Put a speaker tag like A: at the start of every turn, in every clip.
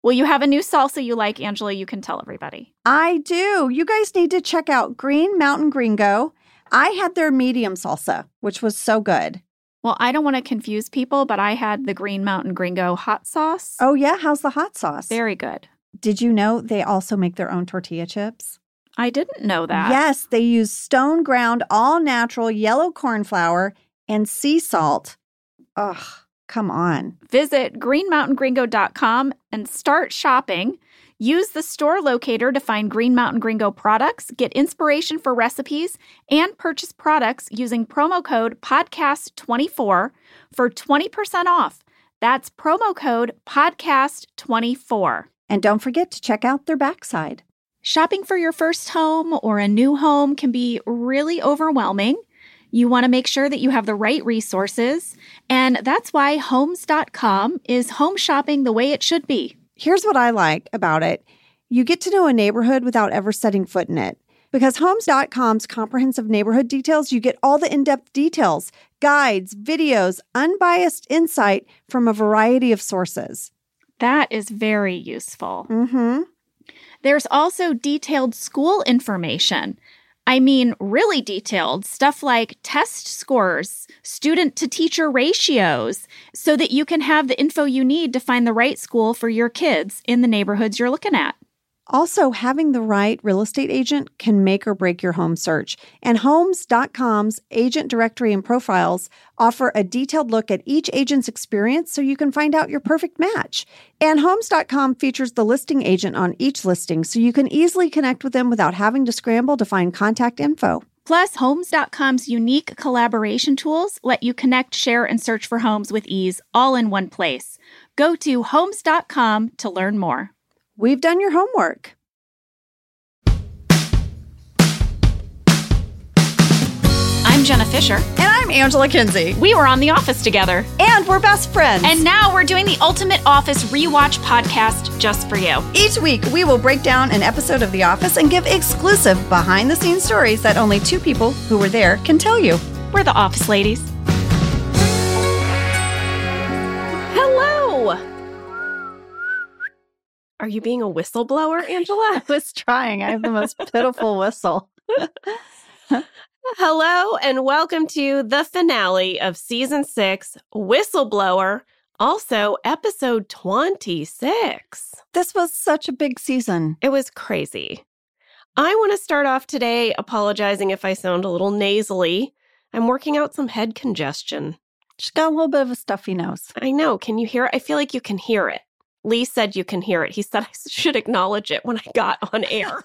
A: Well, you have a new salsa you like, Angela. You can tell everybody.
B: I do. You guys need to check out Green Mountain Gringo. I had their medium salsa, which was so good.
A: Well, I don't want to confuse people, but I had the Green Mountain Gringo hot sauce.
B: Oh, yeah? How's the hot sauce?
A: Very good.
B: Did you know they also make their own tortilla chips?
A: I didn't know that.
B: Yes, they use stone ground, all natural yellow corn flour and sea salt. Ugh, come on.
A: Visit greenmountaingringo.com and start shopping. Use the store locator to find Green Mountain Gringo products, get inspiration for recipes, and purchase products using promo code podcast24 for 20% off. That's promo code podcast24.
B: And don't forget to check out their backside.
A: Shopping for your first home or a new home can be really overwhelming. You want to make sure that you have the right resources, and that's why Homes.com is home shopping the way it should be.
B: Here's what I like about it. You get to know a neighborhood without ever setting foot in it. Because Homes.com's comprehensive neighborhood details, you get all the in-depth details, guides, videos, unbiased insight from a variety of sources.
A: That is very useful.
B: Mm-hmm.
A: There's also detailed school information. I mean, really detailed stuff like test scores, student-to-teacher ratios, so that you can have the info you need to find the right school for your kids in the neighborhoods you're looking at.
B: Also, having the right real estate agent can make or break your home search. And Homes.com's agent directory and profiles offer a detailed look at each agent's experience so you can find out your perfect match. And Homes.com features the listing agent on each listing so you can easily connect with them without having to scramble to find contact info.
A: Plus, Homes.com's unique collaboration tools let you connect, share, and search for homes with ease, all in one place. Go to Homes.com to learn more.
B: We've done your homework.
A: I'm Jenna Fisher.
B: And I'm Angela Kinsey.
A: We were on The Office together.
B: And we're best friends.
A: And now we're doing the Ultimate Office Rewatch podcast just for you.
B: Each week, we will break down an episode of The Office and give exclusive behind-the-scenes stories that only two people who were there can tell you.
A: We're the Office ladies. Hello! Are you being a whistleblower, Angela?
B: I was trying. I have the most pitiful whistle.
C: Hello, and welcome to the finale of Season 6, Whistleblower, also episode 26.
B: This was such a big season.
C: It was crazy. I want to start off today apologizing if I sound a little nasally. I'm working out some head congestion.
B: She's got a little bit of a stuffy nose.
C: I know. Can you hear it? I feel like you can hear it. Lee said you can hear it. He said I should acknowledge it when I got on air.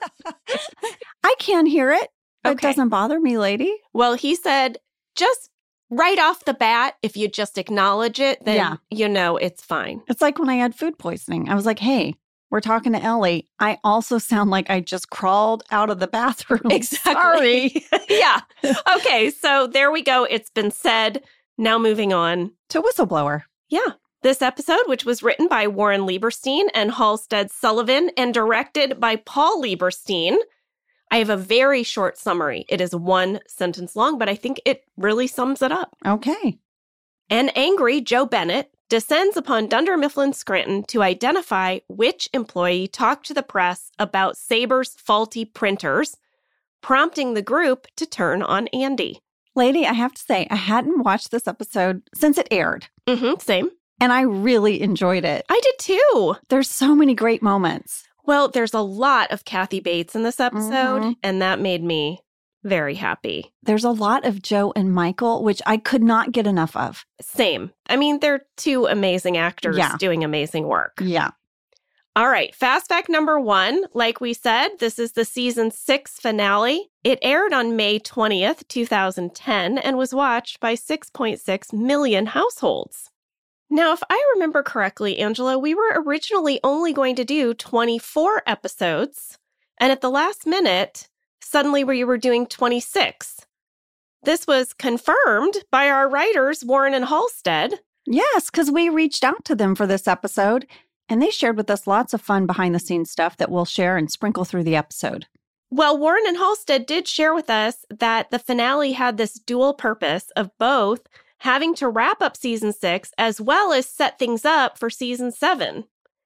B: I can hear it.
C: Okay.
B: It doesn't bother me, lady.
C: Well, he said just right off the bat, if you just acknowledge it, then you know it's fine.
B: It's like when I had food poisoning. I was like, hey, we're talking to Ellie. I also sound like I just crawled out of the bathroom.
C: Exactly.
B: Sorry.
C: Yeah. Okay, so there we go. It's been said. Now moving on.
B: To Whistleblower.
C: Yeah. This episode, which was written by Warren Lieberstein and Halstead Sullivan and directed by Paul Lieberstein. I have a very short summary. It is one sentence long, but I think it really sums it up.
B: Okay.
C: An angry Joe Bennett descends upon Dunder Mifflin Scranton to identify which employee talked to the press about Saber's faulty printers, prompting the group to turn on Andy.
B: Lady, I have to say, I hadn't watched this episode since it aired.
C: Same.
B: And I really enjoyed it.
C: I did too.
B: There's so many great moments.
C: Well, there's a lot of Kathy Bates in this episode, and that made me very happy.
B: There's a lot of Joe and Michael, which I could not get enough of.
C: Same. I mean, they're two amazing actors doing amazing work.
B: Yeah.
C: All right. Fast fact number 1. Like we said, this is the season 6 finale. It aired on May 20th, 2010, and was watched by 6.6 million households. Now, if I remember correctly, Angela, we were originally only going to do 24 episodes, and at the last minute, suddenly we were doing 26. This was confirmed by our writers, Warren and Halstead.
B: Yes, because we reached out to them for this episode, and they shared with us lots of fun behind-the-scenes stuff that we'll share and sprinkle through the episode.
C: Well, Warren and Halstead did share with us that the finale had this dual purpose of both having to wrap up season 6 as well as set things up for season 7.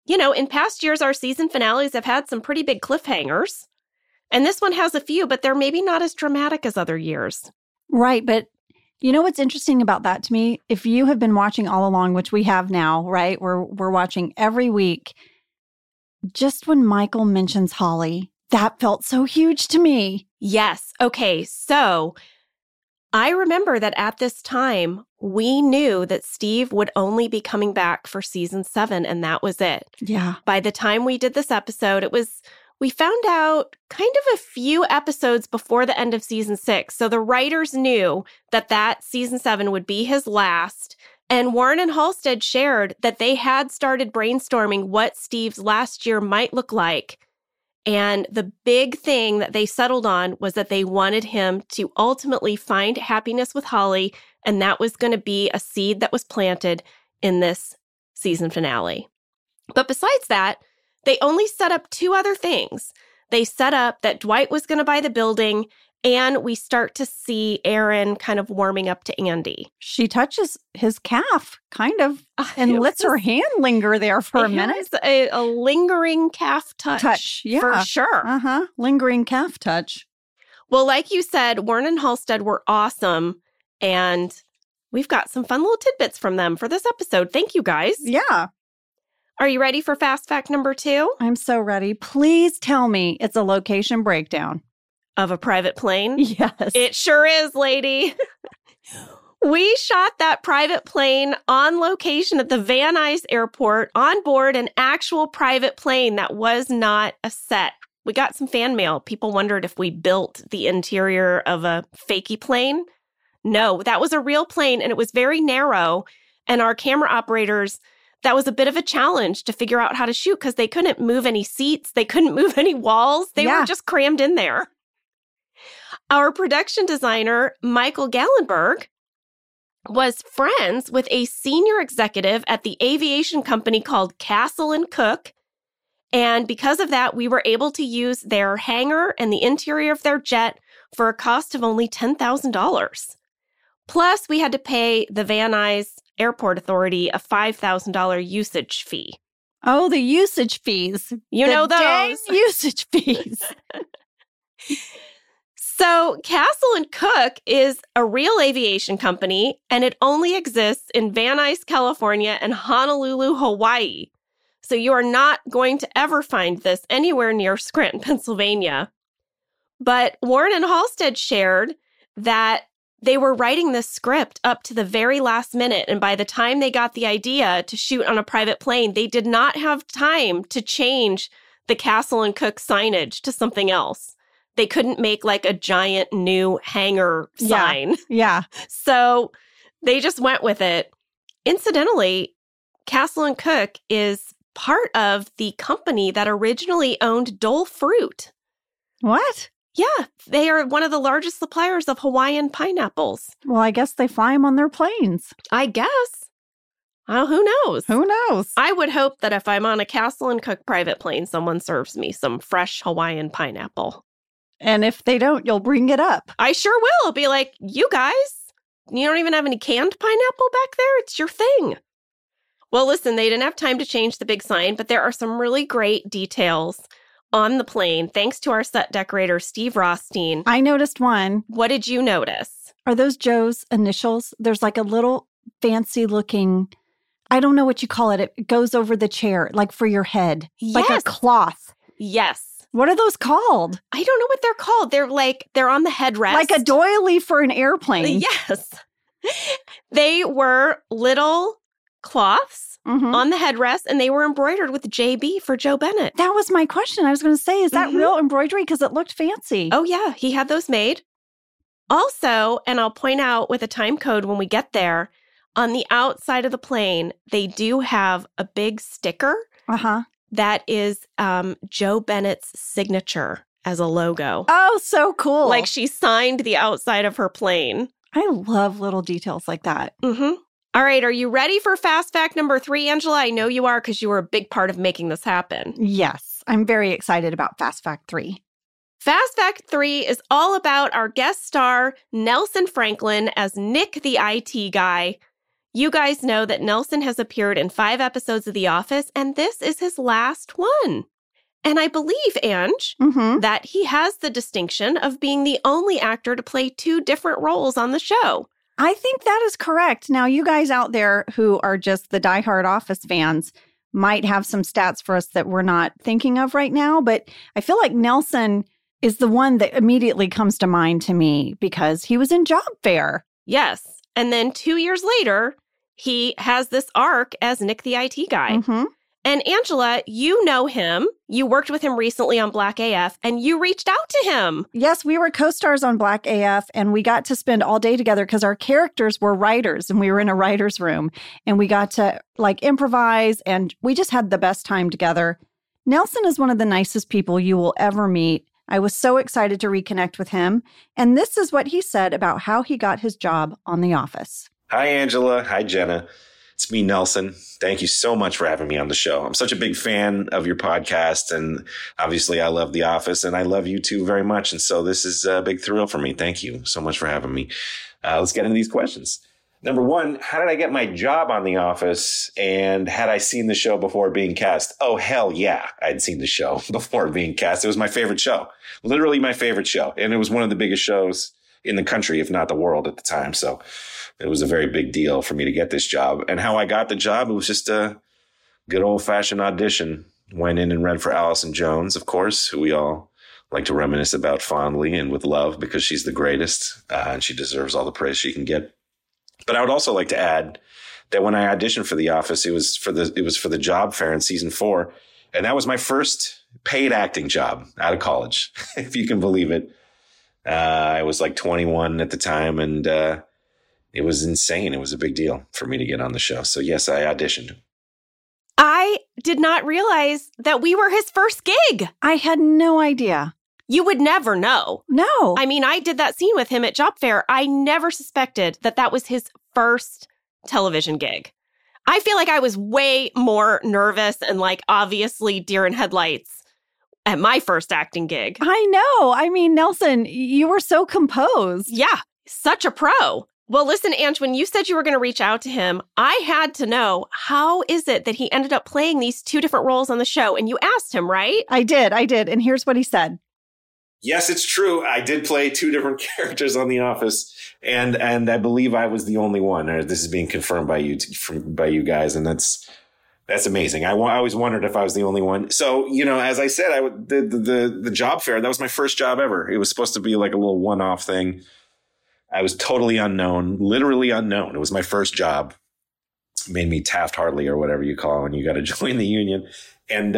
C: You know, in past years, our season finales have had some pretty big cliffhangers. And this one has a few, but they're maybe not as dramatic as other years.
B: Right. But you know what's interesting about that to me? If you have been watching all along, which we have now, right? We're watching every week. Just when Michael mentions Holly, that felt so huge to me.
C: Yes. Okay. So I remember that at this time, we knew that Steve would only be coming back for season 7, and that was it.
B: Yeah.
C: By the time we did this episode, we found out kind of a few episodes before the end of season 6. So the writers knew that season 7 would be his last. And Warren and Halstead shared that they had started brainstorming what Steve's last year might look like. And the big thing that they settled on was that they wanted him to ultimately find happiness with Holly. And that was going to be a seed that was planted in this season finale. But besides that, they only set up 2 other things. They set up that Dwight was going to buy the building, and we start to see Erin kind of warming up to Andy.
B: She touches his calf, kind of, and lets her hand linger there for a minute.
C: A lingering calf touch.
B: Yeah.
C: For sure.
B: Lingering calf touch.
C: Well, like you said, Warren and Halstead were awesome, and we've got some fun little tidbits from them for this episode. Thank you, guys.
B: Yeah.
C: Are you ready for fast fact number 2?
B: I'm so ready. Please tell me it's a location breakdown.
C: Of a private plane?
B: Yes.
C: It sure is, lady. We shot that private plane on location at the Van Nuys Airport on board an actual private plane that was not a set. We got some fan mail. People wondered if we built the interior of a fakey plane. No, that was a real plane, and it was very narrow. And our camera operators, that was a bit of a challenge to figure out how to shoot because they couldn't move any seats. They couldn't move any walls. They were just crammed in there. Our production designer, Michael Gallenberg, was friends with a senior executive at the aviation company called Castle & Cooke. And because of that, we were able to use their hangar and the interior of their jet for a cost of only $10,000. Plus, we had to pay the Van Nuys Airport Authority a $5,000 usage fee.
B: Oh, the usage fees.
C: You know those.
B: Usage fees.
C: So Castle & Cooke is a real aviation company, and it only exists in Van Nuys, California, and Honolulu, Hawaii. So you are not going to ever find this anywhere near Scranton, Pennsylvania. But Warren and Halstead shared that they were writing this script up to the very last minute, and by the time they got the idea to shoot on a private plane, they did not have time to change the Castle & Cooke signage to something else. They couldn't make like a giant new hangar sign.
B: Yeah.
C: So they just went with it. Incidentally, Castle & Cooke is part of the company that originally owned Dole Fruit.
B: What?
C: Yeah, they are one of the largest suppliers of Hawaiian pineapples.
B: Well, I guess they fly them on their planes.
C: I guess. Who knows?
B: Who knows?
C: I would hope that if I'm on a Castle & Cooke private plane, someone serves me some fresh Hawaiian pineapple.
B: And if they don't, you'll bring it up.
C: I sure will. I'll be like, you guys, you don't even have any canned pineapple back there? It's your thing. Well, listen, they didn't have time to change the big sign, but there are some really great details on the plane, thanks to our set decorator, Steve Rothstein.
B: I noticed one.
C: What did you notice?
B: Are those Joe's initials? There's like a little fancy looking, I don't know what you call it. It goes over the chair, like for your head.
C: Yes.
B: Like a cloth.
C: Yes.
B: What are those called?
C: I don't know what they're called. They're on the headrest.
B: Like a doily for an airplane.
C: Yes. They were little cloths on the headrest, and they were embroidered with JB for Joe Bennett.
B: That was my question. I was going to say, is that real embroidery? Because it looked fancy.
C: Oh, yeah. He had those made. Also, and I'll point out with a time code when we get there, on the outside of the plane, they do have a big sticker. That is Joe Bennett's signature as a logo.
B: Oh, so cool.
C: Like she signed the outside of her plane.
B: I love little details like that.
C: All right, are you ready for fast fact number 3, Angela? I know you are because you were a big part of making this happen.
B: Yes, I'm very excited about fast fact 3.
C: Fast fact 3 is all about our guest star, Nelson Franklin, as Nick the IT guy. You guys know that Nelson has appeared in 5 episodes of The Office, and this is his last one. And I believe, Ange, that he has the distinction of being the only actor to play 2 different roles on the show.
B: I think that is correct. Now, you guys out there who are just the diehard Office fans might have some stats for us that we're not thinking of right now, but I feel like Nelson is the one that immediately comes to mind to me because he was in Job Fair.
C: Yes. And then 2 years later, he has this arc as Nick the IT guy. And Angela, you know him. You worked with him recently on Black AF, and you reached out to him.
B: Yes, we were co-stars on Black AF, and we got to spend all day together because our characters were writers, and we were in a writer's room, and we got to improvise, and we just had the best time together. Nelson is one of the nicest people you will ever meet. I was so excited to reconnect with him, and this is what he said about how he got his job on The Office.
D: Hi, Angela. Hi, Jenna. It's me, Nelson. Thank you so much for having me on the show. I'm such a big fan of your podcast, and obviously I love The Office, and I love you two very much. And so this is a big thrill for me. Thank you so much for having me. Let's get into these questions. Number 1, how did I get my job on The Office, and had I seen the show before being cast? Oh, hell yeah, I'd seen the show before being cast. It was my favorite show, literally my favorite show. And it was one of the biggest shows in the country, if not the world at the time. So it was a very big deal for me to get this job. And how I got the job, it was just a good old-fashioned audition. Went in and read for Allison Jones, of course, who we all like to reminisce about fondly and with love because she's the greatest, and she deserves all the praise she can get. But I would also like to add that when I auditioned for The Office, it was for the job fair in season 4, and that was my first paid acting job out of college, if you can believe it. I was like 21 at the time, and it was insane. It was a big deal for me to get on the show. So yes, I auditioned.
C: I did not realize that we were his first gig.
B: I had no idea.
C: You would never know.
B: No.
C: I mean, I did that scene with him at Job Fair. I never suspected that that was his first television gig. I feel like I was way more nervous and obviously deer in headlights at my first acting gig.
B: I know. I mean, Nelson, you were so composed.
C: Yeah, such a pro. Well, listen, Ange, when you said you were going to reach out to him, I had to know, how is it that he ended up playing these 2 different roles on the show? And you asked him, right?
B: I did. And here's what he said.
D: Yes, it's true. I did play 2 different characters on The Office, and I believe I was the only one. This is being confirmed by you guys, and that's amazing. I always wondered if I was the only one. So, as I said, the job fair, that was my first job ever. It was supposed to be like a little one-off thing. I was totally unknown, literally unknown. It was my first job. It made me Taft-Hartley or whatever you call it when you got to join the union. And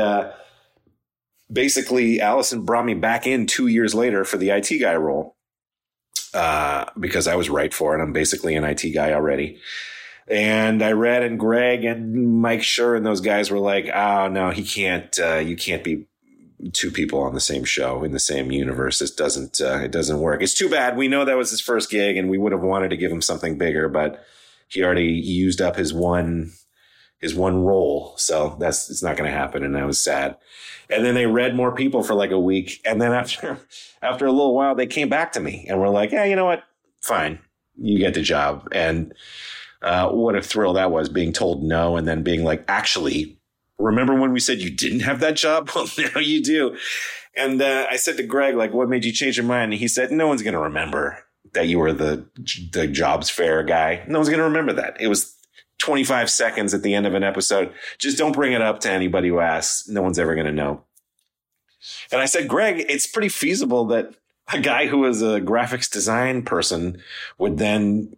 D: basically, Allison brought me back in 2 years later for the IT guy role because I was right for it. I'm basically an IT guy already. And I read, and Greg and Mike Schur and those guys were like, oh, no, he can't. You can't be 2 people on the same show in the same universe. It doesn't work. It's too bad. We know that was his first gig, and we would have wanted to give him something bigger, but he already used up his one role. So it's not going to happen. And I was sad. And then they read more people for like a week. And then after a little while, they came back to me and were like, yeah, you know what? Fine. You get the job. And what a thrill that was, being told no and then being like, actually, remember when we said you didn't have that job? Well, now you do. And I said to Greg, what made you change your mind? And he said, no one's going to remember that you were the jobs fair guy. No one's going to remember that. It was 25 seconds at the end of an episode. Just don't bring it up to anybody who asks. No one's ever going to know. And I said, Greg, it's pretty feasible that a guy who was a graphics design person would then,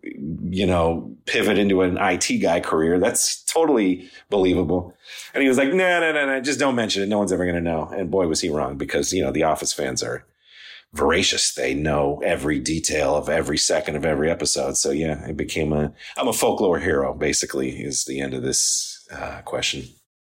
D: pivot into an IT guy career. That's totally believable. And he was like, no, just don't mention it. No one's ever going to know. And boy, was he wrong, because, the Office fans are voracious. They know every detail of every second of every episode. So yeah, I'm a folklore hero, basically, is the end of this question.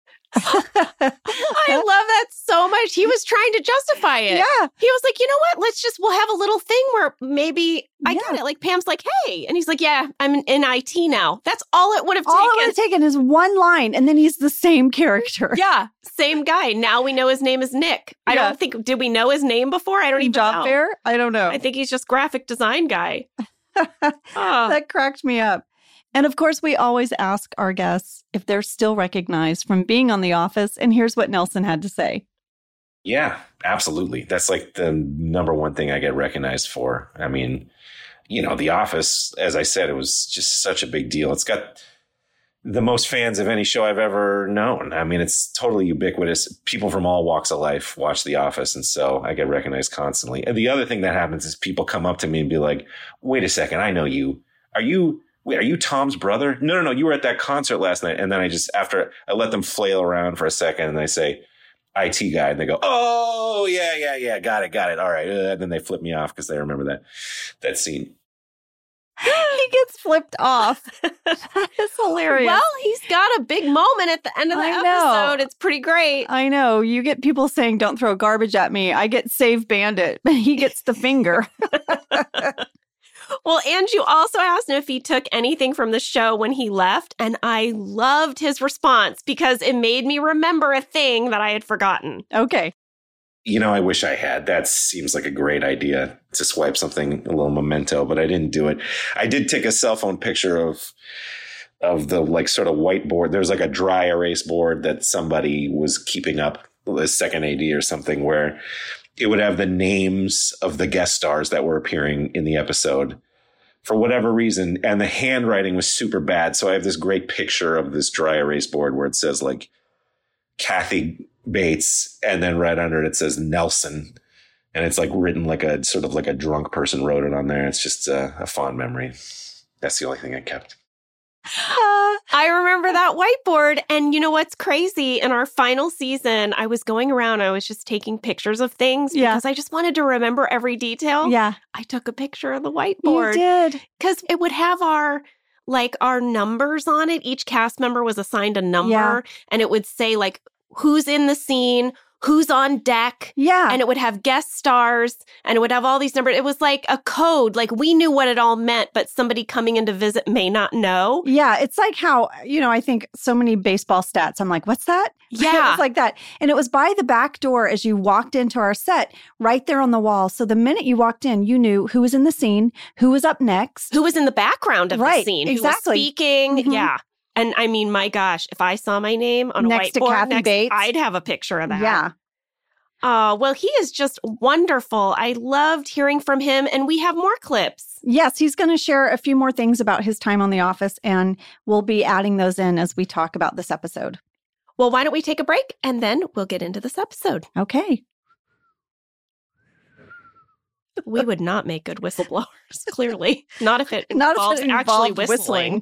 C: I love that so much. He was trying to justify it.
B: Yeah.
C: He was like, you know what? We'll have a little thing where maybe I get it. Like Pam's like, hey. And he's like, yeah, I'm in IT now. That's all it would have taken.
B: All it would have taken is one line, and then he's the same character.
C: Yeah. Same guy. Now we know his name is Nick. I don't think, did we know his name before? I don't even know.
B: Job fair? I don't know.
C: I think he's just graphic design guy.
B: That cracked me up. And of course, we always ask our guests if they're still recognized from being on The Office. And here's what Nelson had to say.
D: Yeah, absolutely. That's like the number one thing I get recognized for. I mean, you know, The Office, as I said, it was just such a big deal. It's got the most fans of any show I've ever known. I mean, it's totally ubiquitous. People from all walks of life watch The Office. And so I get recognized constantly. And the other thing that happens is people come up to me and be like, wait a second, I know you. Are you Tom's brother? No. You were at that concert last night. And then after I let them flail around for a second and I say, IT guy, and they go, oh, yeah. Got it. All right. And then they flip me off because they remember that scene.
B: He gets flipped off. That is hilarious.
C: Well, he's got a big moment at the end of the episode. It's pretty great.
B: I know. You get people saying, don't throw garbage at me. I get Save Bandit. He gets the finger.
C: Well, and you also asked him if he took anything from the show when he left, and I loved his response because it made me remember a thing that I had forgotten.
B: Okay.
D: You know, I wish I had. That seems like a great idea to swipe something, a little memento, but I didn't do it. I did take a cell phone picture of the like sort of whiteboard. There's like a dry erase board that somebody was keeping up, the second AD or something, where it would have the names of the guest stars that were appearing in the episode for whatever reason. And the handwriting was super bad. So I have this great picture of this dry erase board where it says like Kathy Bates. And then right under it says Nelson. And it's like written like a sort of like a drunk person wrote it on there. It's just a fond memory. That's the only thing I kept.
C: I remember that whiteboard. And you know what's crazy? In our final season, I was going around. I was just taking pictures of things because I just wanted to remember every detail.
B: Yeah.
C: I took a picture of the whiteboard.
B: You did.
C: Because it would have our numbers on it. Each cast member was assigned a number. And it would say like who's in the scene, who's on deck.
B: Yeah.
C: And it would have guest stars and it would have all these numbers. It was like a code. Like we knew what it all meant, but somebody coming in to visit may not know.
B: Yeah. It's like how, you know, I think so many baseball stats. I'm like, what's that?
C: Yeah.
B: It was like that. And it was by the back door as you walked into our set, right there on the wall. So the minute you walked in, you knew who was in the scene, who was up next.
C: Who was in the background of the scene.
B: Exactly.
C: Who was speaking.
B: Mm-hmm.
C: Yeah. And I mean, my gosh, if I saw my name on a
B: next
C: whiteboard
B: to Kathy Bates,
C: I'd have a picture of that.
B: Yeah.
C: Well, he is just wonderful. I loved hearing from him, and we have more clips.
B: Yes, he's going to share a few more things about his time on The Office, and we'll be adding those in as we talk about this episode.
C: Well, why don't we take a break, and then we'll get into this episode.
B: Okay.
C: We would not make good whistleblowers, clearly. Not if it involves actually whistling.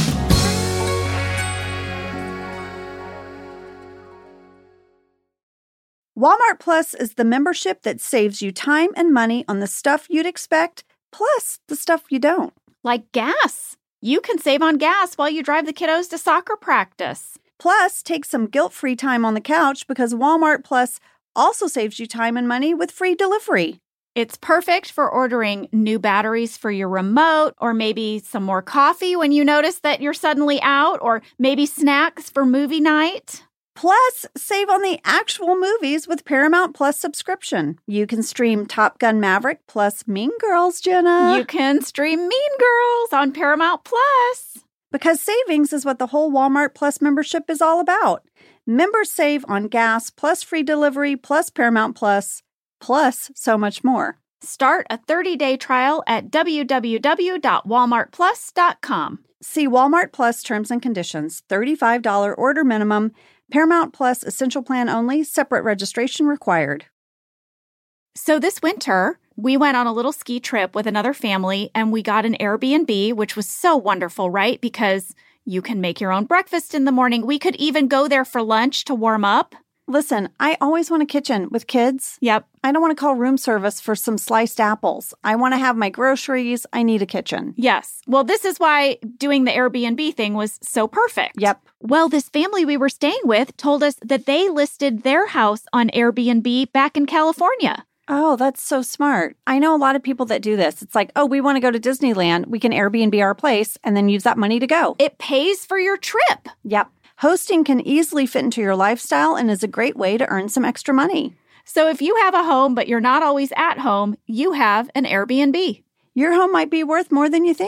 B: Walmart Plus is the membership that saves you time and money on the stuff you'd expect, plus the stuff you don't.
A: Like gas. You can save on gas while you drive the kiddos to soccer practice.
B: Plus, take some guilt-free time on the couch because Walmart Plus also saves you time and money with free delivery.
A: It's perfect for ordering new batteries for your remote, or maybe some more coffee when you notice that you're suddenly out, or maybe snacks for movie night.
B: Plus, save on the actual movies with Paramount Plus subscription. You can stream Top Gun Maverick plus Mean Girls, Jenna.
A: You can stream Mean Girls on Paramount Plus.
B: Because savings is what the whole Walmart Plus membership is all about. Members save on gas, plus free delivery, plus Paramount Plus, plus so much more.
A: Start a 30-day trial at www.walmartplus.com.
B: See Walmart Plus terms and conditions. $35 order minimum. Paramount Plus Essential Plan only. Separate registration required.
A: So this winter, we went on a little ski trip with another family, and we got an Airbnb, which was so wonderful, right? Because you can make your own breakfast in the morning. We could even go there for lunch to warm up.
B: Listen, I always want a kitchen with kids.
A: Yep.
B: I don't want to call room service for some sliced apples. I want to have my groceries. I need a kitchen.
A: Yes. Well, this is why doing the Airbnb thing was so perfect.
B: Yep.
A: Well, this family we were staying with told us that they listed their house on Airbnb back in California.
B: Oh, that's so smart. I know a lot of people that do this. It's like, oh, we want to go to Disneyland. We can Airbnb our place and then use that money to go.
A: It pays for your trip.
B: Yep. Hosting can easily fit into your lifestyle and is a great way to earn some extra money.
A: So if you have a home, but you're not always at home, you have an Airbnb.
B: Your home might be worth more than you think.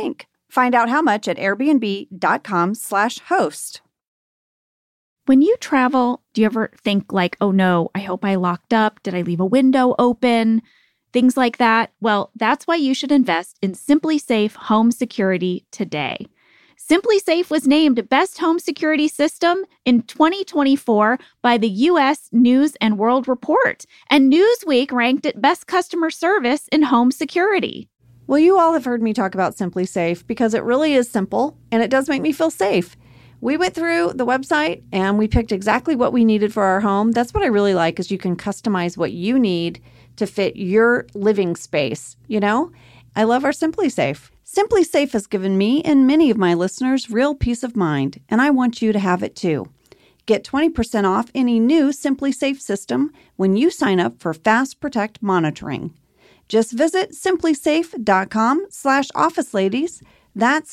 B: Find out how much at airbnb.com/host.
A: When you travel, do you ever think like, oh no, I hope I locked up? Did I leave a window open? Things like that. Well, that's why you should invest in SimpliSafe Home Security today. SimpliSafe was named Best Home Security System in 2024 by the U.S. News & World Report, and Newsweek ranked it Best Customer Service in Home Security.
B: Well, you all have heard me talk about SimpliSafe because it really is simple and it does make me feel safe. We went through the website and we picked exactly what we needed for our home. That's what I really like, is you can customize what you need to fit your living space. You know, I love our SimpliSafe. SimpliSafe has given me and many of my listeners real peace of mind, and I want you to have it too. Get 20% off any new SimpliSafe system when you sign up for Fast Protect monitoring. Just visit simplisafe.com/officeladies. That's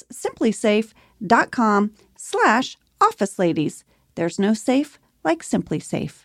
B: simplisafe.com/officeladies. There's no safe like SimpliSafe.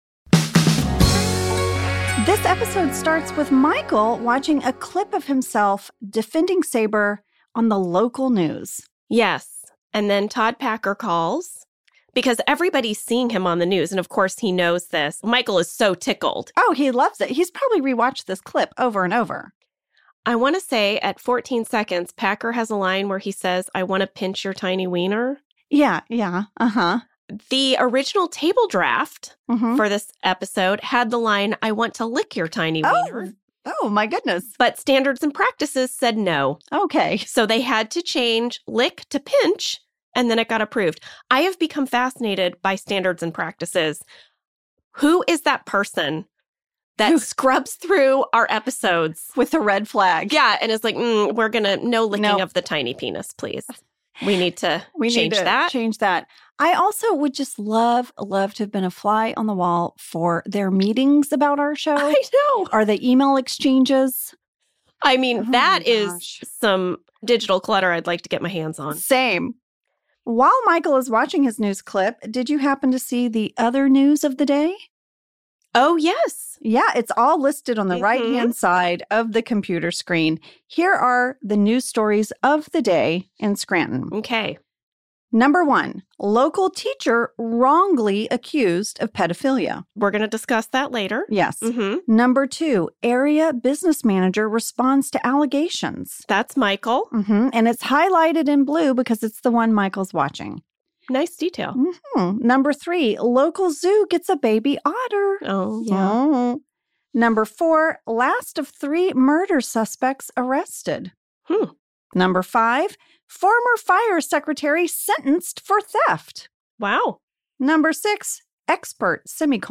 B: This episode starts with Michael watching a clip of himself defending Sabre on the local news.
C: Yes. And then Todd Packer calls because everybody's seeing him on the news. And of course, he knows this. Michael is so tickled.
B: Oh, he loves it. He's probably rewatched this clip over and over.
C: I want to say at 14 seconds, Packer has a line where he says, I want to pinch your tiny wiener.
B: Yeah. Uh-huh.
C: The original table draft for this episode had the line, I want to lick your tiny wiener.
B: Oh, my goodness.
C: But Standards and Practices said no.
B: Okay.
C: So they had to change lick to pinch, and then it got approved. I have become fascinated by Standards and Practices. Who is that person that scrubs through our episodes
B: with the red flag?
C: Yeah, and is like, we're going to, no licking of the tiny penis, please. We need to change that.
B: I also would just love to have been a fly on the wall for their meetings about our show.
C: I know.
B: Or the email exchanges.
C: I mean, that is some digital clutter I'd like to get my hands on.
B: Same. While Michael is watching his news clip, did you happen to see the other news of the day?
C: Oh, yes.
B: Yeah, it's all listed on the right-hand side of the computer screen. Here are the news stories of the day in Scranton.
C: Okay.
B: Number 1, local teacher wrongly accused of pedophilia.
C: We're going to discuss that later.
B: Yes. Number 2, area business manager responds to allegations.
C: That's Michael.
B: And it's highlighted in blue because it's the one Michael's watching.
C: Nice detail.
B: Number 3, local zoo gets a baby otter.
C: Oh, yeah.
B: Number 4, last of 3 murder suspects arrested. Number 5, former fire secretary sentenced for theft.
C: Wow.
B: Number 6, expert,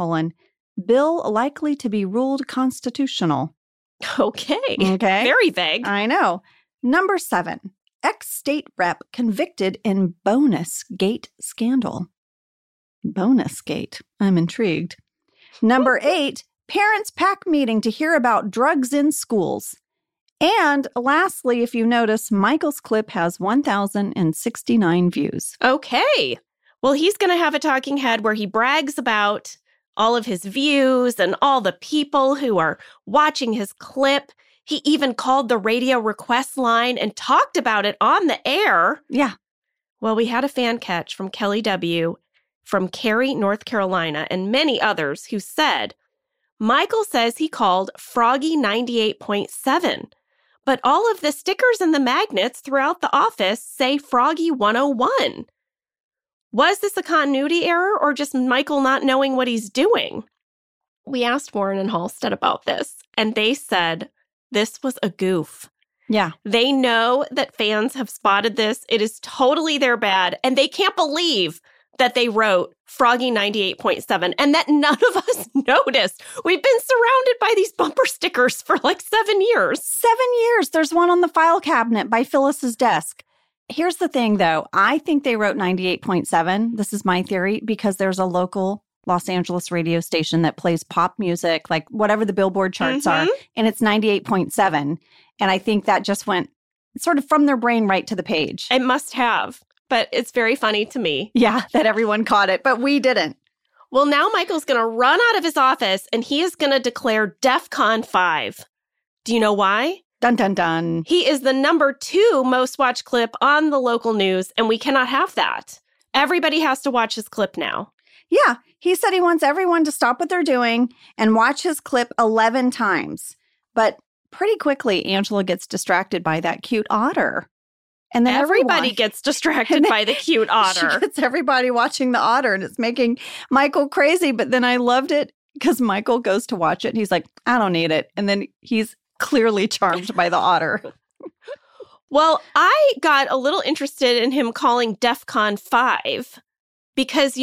B: bill likely to be ruled constitutional.
C: Okay. Very vague.
B: I know. Number 7, ex-state rep convicted in Bonus Gate scandal. Bonus Gate. I'm intrigued. Number 8, parents' PAC meeting to hear about drugs in schools. And lastly, if you notice, Michael's clip has 1,069 views.
C: Okay. Well, he's going to have a talking head where he brags about all of his views and all the people who are watching his clip. He even called the radio request line and talked about it on the air.
B: Yeah.
C: Well, we had a fan catch from Kelly W. from Cary, North Carolina, and many others who said, Michael says he called Froggy 98.7. But all of the stickers and the magnets throughout the office say Froggy 101. Was this a continuity error or just Michael not knowing what he's doing? We asked Warren and Halstead about this, and they said this was a goof.
B: Yeah.
C: They know that fans have spotted this. It is totally their bad, and they can't believe that they wrote Froggy 98.7 and that none of us noticed. We've been surrounded by these bumper stickers for like 7 years.
B: 7 years. There's one on the file cabinet by Phyllis's desk. Here's the thing, though. I think they wrote 98.7. This is my theory, because there's a local Los Angeles radio station that plays pop music, like whatever the Billboard charts are, and it's 98.7. And I think that just went sort of from their brain right to the page.
C: It must have. But it's very funny to me.
B: Yeah, that everyone caught it, but we didn't.
C: Well, now Michael's going to run out of his office and he is going to declare DEFCON 5. Do you know why?
B: Dun, dun, dun.
C: He is the number 2 most watched clip on the local news, and we cannot have that. Everybody has to watch his clip now.
B: Yeah, he said he wants everyone to stop what they're doing and watch his clip 11 times. But pretty quickly, Angela gets distracted by that cute otter. And then
C: Everybody gets distracted by the cute otter.
B: She gets everybody watching the otter, and it's making Michael crazy. But then I loved it because Michael goes to watch it, and he's like, I don't need it. And then he's clearly charmed by the otter.
C: Well, I got a little interested in him calling DEF CON 5 because,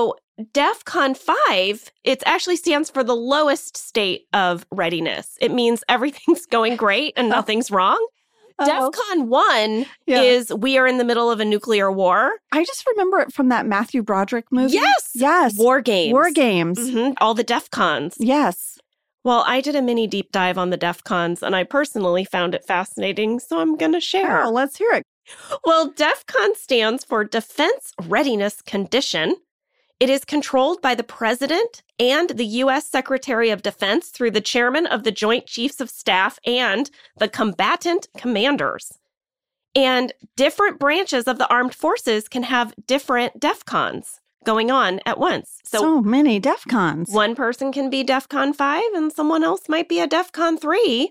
C: DEF CON 5, it actually stands for the lowest state of readiness. It means everything's going great and nothing's wrong. DEF CON 1 is we are in the middle of a nuclear war.
B: I just remember it from that Matthew Broderick movie.
C: Yes. War Games.
B: War Games.
C: Mm-hmm. All the DEF CONs.
B: Yes.
C: Well, I did a mini deep dive on the DEF CONs, and I personally found it fascinating, so I'm going to share.
B: Oh, let's hear it.
C: Well, DEF CON stands for Defense Readiness Condition. It is controlled by the President and the U.S. Secretary of Defense through the Chairman of the Joint Chiefs of Staff and the combatant commanders. And different branches of the armed forces can have different DEF CONs going on at once.
B: So many DEF CONs.
C: One person can be DEF CON 5 and someone else might be a DEF CON 3.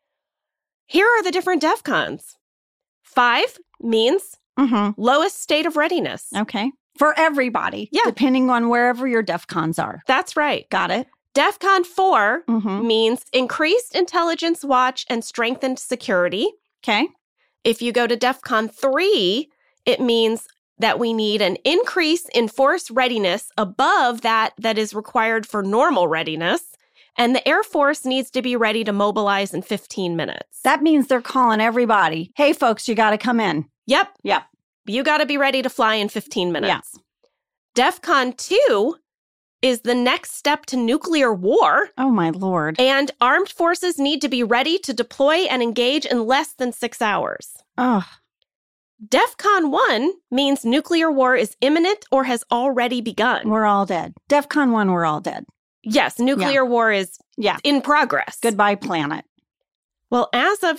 C: Here are the different DEF CONs. 5 means lowest state of readiness.
B: Okay. For everybody.
C: Yeah.
B: Depending on wherever your DEF CONs are.
C: That's right.
B: Got it.
C: DEF CON 4 means increased intelligence watch and strengthened security.
B: Okay.
C: If you go to DEF CON 3, it means that we need an increase in force readiness above that is required for normal readiness. And the Air Force needs to be ready to mobilize in 15 minutes.
B: That means they're calling everybody. Hey, folks, you got to come in.
C: Yep.
B: Yep.
C: You got to be ready to fly in 15 minutes.
B: Yeah.
C: DEF CON 2 is the next step to nuclear war.
B: Oh, my Lord.
C: And armed forces need to be ready to deploy and engage in less than 6 hours.
B: Oh.
C: DEF CON 1 means nuclear war is imminent or has already begun.
B: We're all dead. DEF CON 1, we're all dead.
C: Yes, nuclear war is in progress.
B: Goodbye, planet.
C: Well, as of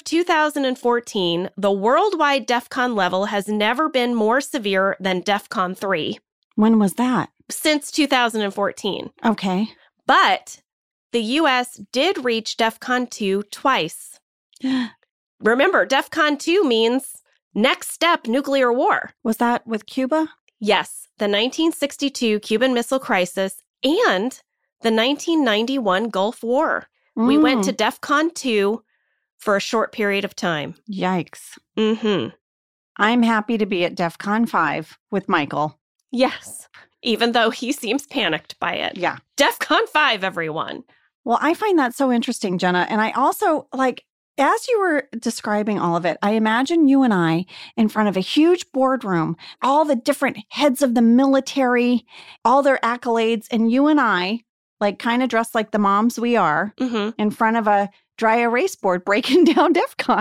C: 2014, the worldwide DEF CON level has never been more severe than DEF CON 3.
B: When was that?
C: Since 2014.
B: Okay.
C: But the U.S. did reach DEF CON 2 twice. Remember, DEF CON 2 means next step nuclear war.
B: Was that with Cuba?
C: Yes, the 1962 Cuban Missile Crisis and the 1991 Gulf War. We went to DEF CON 2 for a short period of time.
B: Yikes.
C: Mm-hmm.
B: I'm happy to be at DEF CON 5 with Michael.
C: Yes, even though he seems panicked by it.
B: Yeah.
C: DEF CON 5, everyone.
B: Well, I find that so interesting, Jenna. And I also, as you were describing all of it, I imagine you and I in front of a huge boardroom, all the different heads of the military, all their accolades, and you and I, kind of dressed like the moms we are, in front of a dry erase board breaking down DEF CON.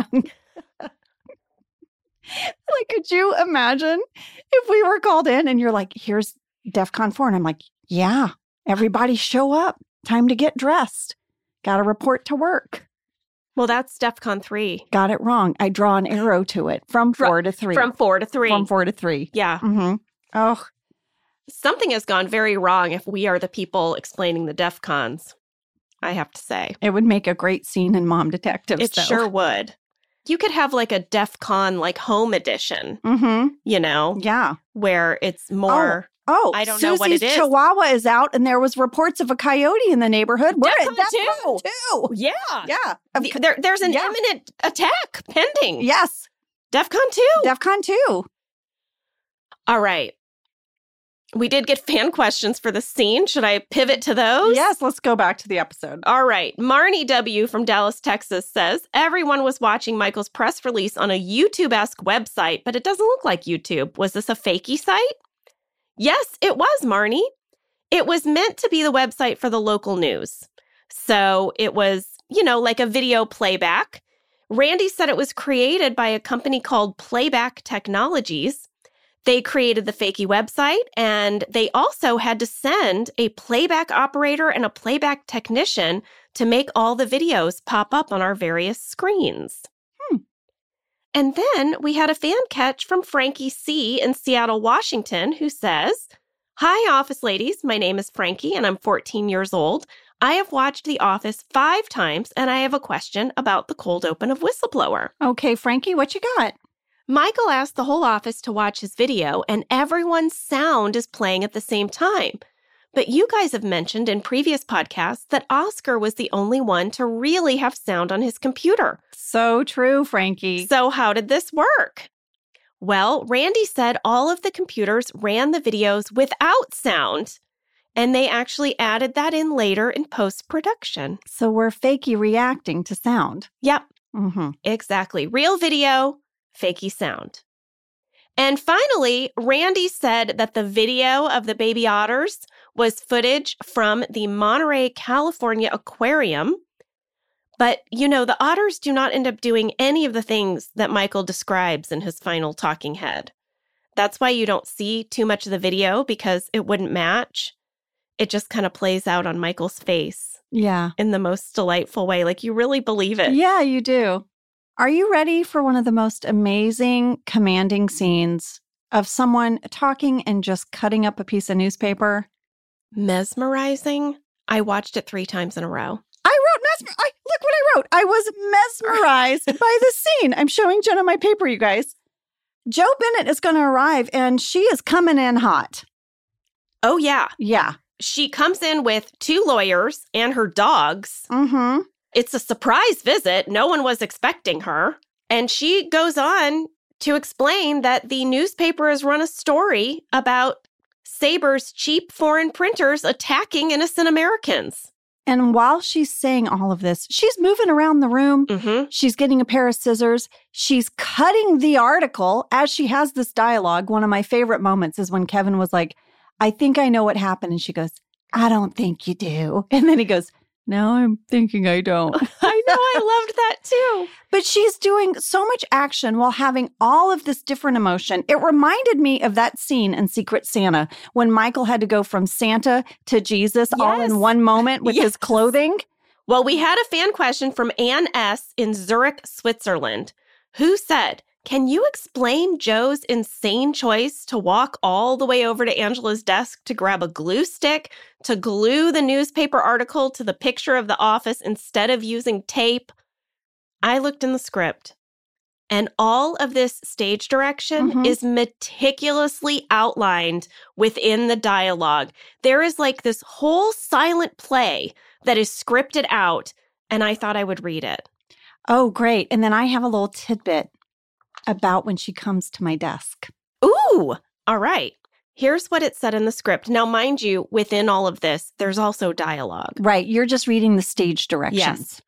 B: Could you imagine if we were called in and you're like, here's DEF CON 4. And I'm like, yeah, everybody show up. Time to get dressed. Got to report to work.
C: Well, that's DEF CON 3.
B: Got it wrong. I draw an arrow to it from 4 to 3.
C: From 4 to 3.
B: From 4 to 3.
C: Yeah.
B: Mm-hmm. Oh.
C: Something has gone very wrong if we are the people explaining the DEF CONs, I have to say.
B: It would make a great scene in Mom Detectives.
C: It sure would. You could have a DEF CON home edition,
B: Yeah.
C: where it's more...
B: Oh,
C: I don't know what it is.
B: Chihuahua is out, and there was reports of a coyote in the neighborhood. We're
C: DEF
B: at DEF CON 2.
C: Yeah.
B: Yeah.
C: There's an imminent attack pending.
B: Yes.
C: DEF CON 2.
B: DEF CON 2.
C: All right. We did get fan questions for the scene. Should I pivot to those?
B: Yes, let's go back to the episode.
C: All right. Marnie W. from Dallas, Texas says, everyone was watching Michael's press release on a YouTube-esque website, but it doesn't look like YouTube. Was this a fakey site? Yes, it was, Marnie. It was meant to be the website for the local news. So it was, like a video playback. Randy said it was created by a company called Playback Technologies. They created the fakey website, and they also had to send a playback operator and a playback technician to make all the videos pop up on our various screens. And then we had a fan catch from Frankie C. in Seattle, Washington, who says, "Hi, Office ladies. My name is Frankie, and I'm 14 years old. I have watched The Office 5 times, and I have a question about the cold open of Whistleblower."
B: Okay, Frankie, what you got?
C: Michael asked the whole office to watch his video, and everyone's sound is playing at the same time. But you guys have mentioned in previous podcasts that Oscar was the only one to really have sound on his computer.
B: So true, Frankie.
C: So how did this work? Well, Randy said all of the computers ran the videos without sound, and they actually added that in later in post-production.
B: So we're fakey reacting to sound.
C: Yep,
B: Mm-hmm.
C: exactly. Real video, fakey sound. And finally, Randy said that the video of the baby otters was footage from the Monterey, California aquarium. But, the otters do not end up doing any of the things that Michael describes in his final talking head. That's why you don't see too much of the video, because it wouldn't match. It just kind of plays out on Michael's face.
B: Yeah.
C: In the most delightful way. Like, you really believe it.
B: Yeah, you do. Are you ready for one of the most amazing, commanding scenes of someone talking and just cutting up a piece of newspaper?
C: Mesmerizing. I watched it 3 times in a row.
B: Look what I wrote. I was mesmerized by the scene. I'm showing Jenna my paper, you guys. Jo Bennett is going to arrive, and she is coming in hot.
C: Oh, yeah.
B: Yeah.
C: She comes in with 2 lawyers and her dogs.
B: Mm-hmm.
C: It's a surprise visit. No one was expecting her. And she goes on to explain that the newspaper has run a story about Saber's cheap foreign printers attacking innocent Americans.
B: And while she's saying all of this, she's moving around the room.
C: Mm-hmm.
B: She's getting a pair of scissors. She's cutting the article as she has this dialogue. One of my favorite moments is when Kevin was like, "I think I know what happened." And she goes, "I don't think you do." And then he goes, "Now I'm thinking I don't."
C: I know, I loved that too.
B: But she's doing so much action while having all of this different emotion. It reminded me of that scene in Secret Santa when Michael had to go from Santa to Jesus all in one moment with his clothing.
C: Well, we had a fan question from Ann S. in Zurich, Switzerland, who said, "Can you explain Joe's insane choice to walk all the way over to Angela's desk to grab a glue stick to glue the newspaper article to the picture of the office instead of using tape?" I looked in the script, and all of this stage direction is meticulously outlined within the dialogue. There is like this whole silent play that is scripted out, and I thought I would read it.
B: Oh, great. And then I have a little tidbit about when she comes to my desk.
C: Ooh, all right. Here's what it said in the script. Now, mind you, within all of this, there's also dialogue.
B: Right. You're just reading the stage directions.
C: Yes.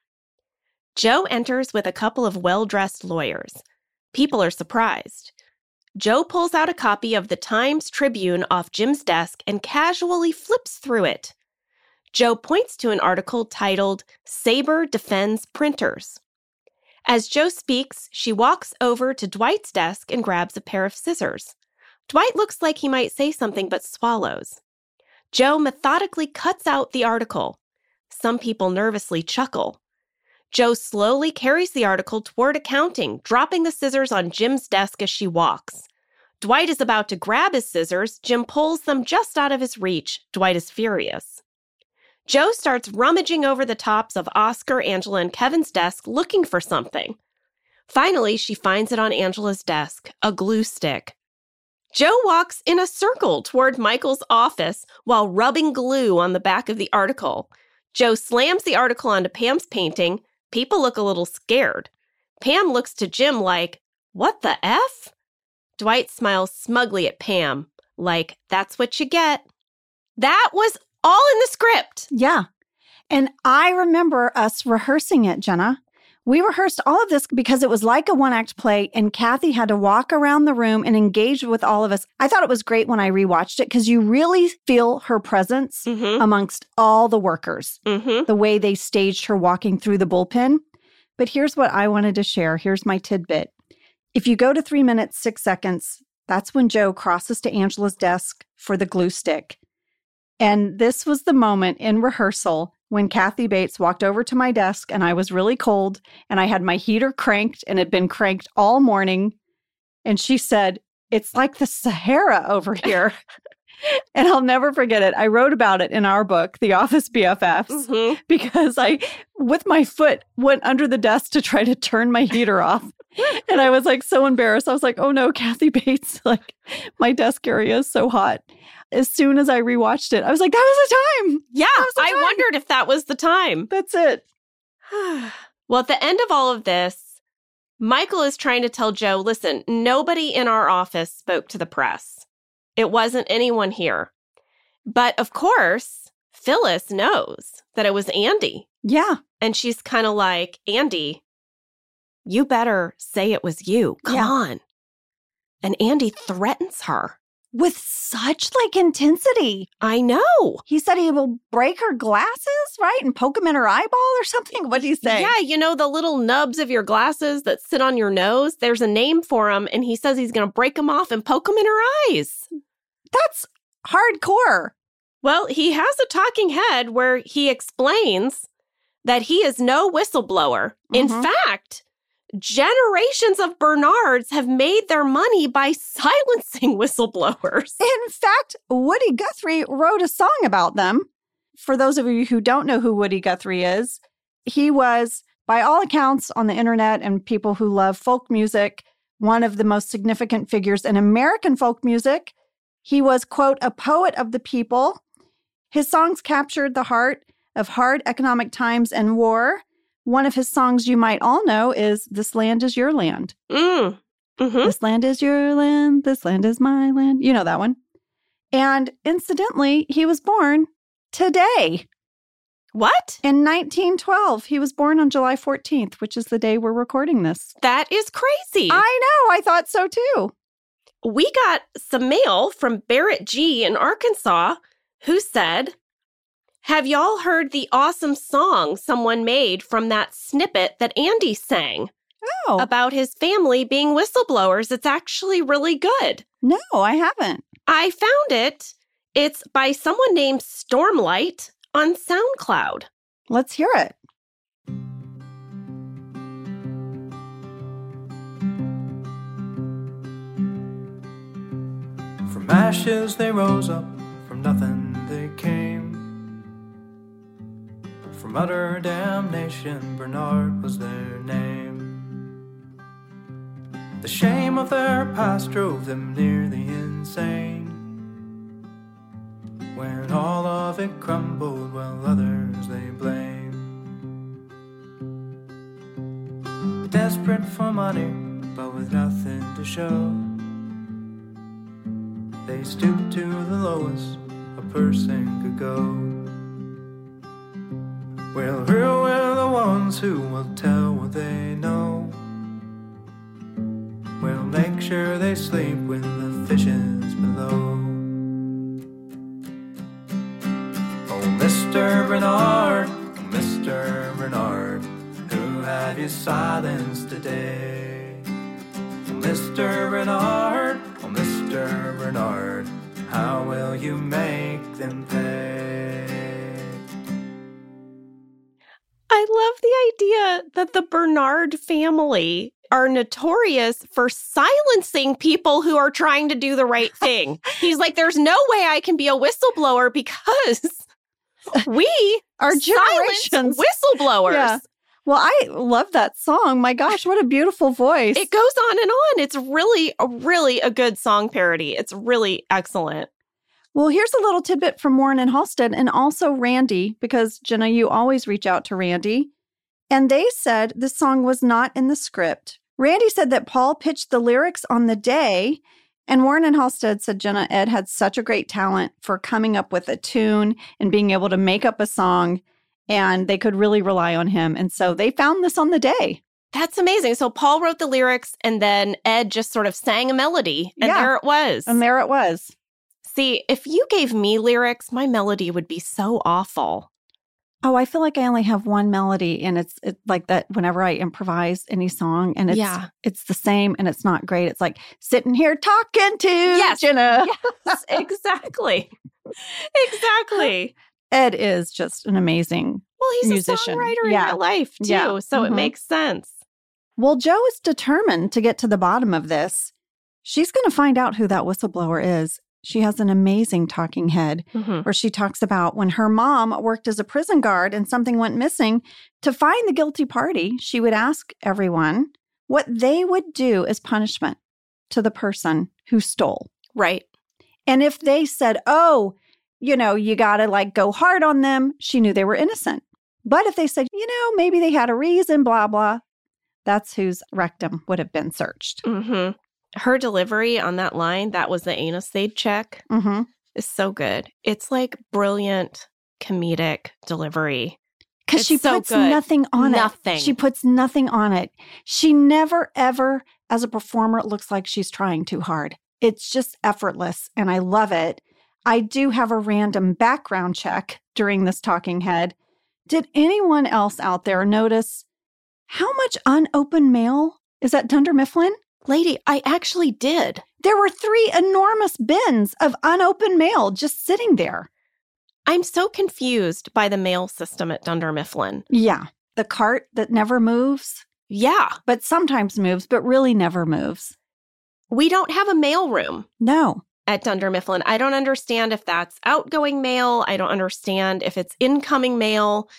C: Joe enters with a couple of well-dressed lawyers. People are surprised. Joe pulls out a copy of the Times Tribune off Jim's desk and casually flips through it. Joe points to an article titled, "Saber Defends Printers." As Joe speaks, she walks over to Dwight's desk and grabs a pair of scissors. Dwight looks like he might say something but swallows. Joe methodically cuts out the article. Some people nervously chuckle. Joe slowly carries the article toward accounting, dropping the scissors on Jim's desk as she walks. Dwight is about to grab his scissors. Jim pulls them just out of his reach. Dwight is furious. Joe starts rummaging over the tops of Oscar, Angela, and Kevin's desk looking for something. Finally, she finds it on Angela's desk, a glue stick. Joe walks in a circle toward Michael's office while rubbing glue on the back of the article. Joe slams the article onto Pam's painting. People look a little scared. Pam looks to Jim like, "What the F?" Dwight smiles smugly at Pam, like, "That's what you get." That was all in the script.
B: Yeah. And I remember us rehearsing it, Jenna. We rehearsed all of this because it was like a one-act play, and Kathy had to walk around the room and engage with all of us. I thought it was great when I rewatched it because you really feel her presence amongst all the workers, the way they staged her walking through the bullpen. But here's what I wanted to share. Here's my tidbit. If you go to 3 minutes, 6 seconds, that's when Joe crosses to Angela's desk for the glue stick. And this was the moment in rehearsal when Kathy Bates walked over to my desk and I was really cold and I had my heater cranked and had been cranked all morning. And she said, "It's like the Sahara over here." And I'll never forget it. I wrote about it in our book, The Office BFFs, because I, with my foot, went under the desk to try to turn my heater off. And I was like so embarrassed. I was like, oh no, Kathy Bates, like my desk area is so hot. As soon as I rewatched it, I was like, that was the time.
C: Yeah, I wondered if that was the time.
B: That's it.
C: Well, at the end of all of this, Michael is trying to tell Joe, listen, nobody in our office spoke to the press. It wasn't anyone here. But of course, Phyllis knows that it was Andy.
B: Yeah.
C: And she's kind of like, Andy, you better say it was you. Come on. And Andy threatens her.
B: With such intensity.
C: I know.
B: He said he will break her glasses, right? And poke them in her eyeball or something. What do you say?
C: Yeah, you know, the little nubs of your glasses that sit on your nose, there's a name for them. And he says he's going to break them off and poke them in her eyes.
B: That's hardcore.
C: Well, he has a talking head where he explains that he is no whistleblower. In fact, generations of Bernards have made their money by silencing whistleblowers.
B: In fact, Woody Guthrie wrote a song about them. For those of you who don't know who Woody Guthrie is, he was, by all accounts on the internet and people who love folk music, one of the most significant figures in American folk music. He was, quote, a poet of the people. His songs captured the heart of hard economic times and war. One of his songs you might all know is This Land Is Your Land. This land is your land. This land is my land. You know that one. And incidentally, he was born today.
C: What?
B: In 1912. He was born on July 14th, which is the day we're recording this.
C: That is crazy.
B: I know. I thought so too.
C: We got some mail from Barrett G. in Arkansas who said, have y'all heard the awesome song someone made from that snippet that Andy sang about his family being whistleblowers? It's actually really good.
B: No, I haven't.
C: I found it. It's by someone named Stormlight on SoundCloud.
B: Let's hear it.
E: From ashes they rose up, from nothing they came. From utter damnation, Bernard was their name. The shame of their past drove them nearly insane. When all of it crumbled, while others they blamed. Desperate for money, but with nothing to show, they stooped to the lowest a person could go. Well, who are the ones who will tell what they know? Well, make sure they sleep with the fishes below. Oh, Mr. Bernard, who have you silenced today? Oh, Mr. Bernard, how will you make them pay?
C: I love the idea that the Bernard family are notorious for silencing people who are trying to do the right thing. He's like, there's no way I can be a whistleblower because we
B: are generations
C: whistleblowers.
B: Yeah. Well, I love that song. My gosh, what a beautiful voice.
C: It goes on and on. It's really a good song parody. It's really excellent.
B: Well, here's a little tidbit from Warren and Halstead and also Randy, because Jenna, you always reach out to Randy. And they said this song was not in the script. Randy said that Paul pitched the lyrics on the day, and Warren and Halstead said Jenna, Ed had such a great talent for coming up with a tune and being able to make up a song, and they could really rely on him. And so they found this on the day.
C: That's amazing. So Paul wrote the lyrics, and then Ed just sort of sang a melody, and there it was.
B: And there it was.
C: See, if you gave me lyrics, my melody would be so awful.
B: Oh, I feel like I only have one melody, and it's like that whenever I improvise any song, and it's the same, and it's not great. It's like sitting here talking to Jenna.
C: Yes, exactly. Exactly.
B: Ed is just an amazing
C: Well, he's
B: musician.
C: a songwriter in
B: Yeah.
C: real life, too,
B: Yeah.
C: so it
B: Mhm.
C: makes sense.
B: Well, Jo is determined to get to the bottom of this. She's going to find out who that whistleblower is. She has an amazing talking head where she talks about when her mom worked as a prison guard and something went missing. To find the guilty party, she would ask everyone what they would do as punishment to the person who stole.
C: Right.
B: And if they said, oh, you know, you got to like go hard on them, she knew they were innocent. But if they said, you know, maybe they had a reason, blah, blah, that's whose rectum would have been searched.
C: Mm-hmm. Her delivery on that line, that was the anus they'd check,
B: Mm-hmm.
C: is so good. It's like brilliant comedic delivery.
B: Because
C: It's
B: she
C: so
B: puts
C: good.
B: nothing on
C: Nothing.
B: it. She puts nothing on it. She never, ever, as a performer, looks like she's trying too hard. It's just effortless, and I love it. I do have a random background check during this talking head. Did anyone else out there notice how much unopened mail is at Dunder Mifflin?
C: Lady, I actually did.
B: There were 3 enormous bins of unopened mail just sitting there.
C: I'm so confused by the mail system at Dunder Mifflin.
B: Yeah. The cart that never moves,
C: Yeah.
B: but sometimes moves, but really never moves.
C: We don't have a mail room
B: No.
C: at Dunder Mifflin. I don't understand if that's outgoing mail. I don't understand if it's incoming mail.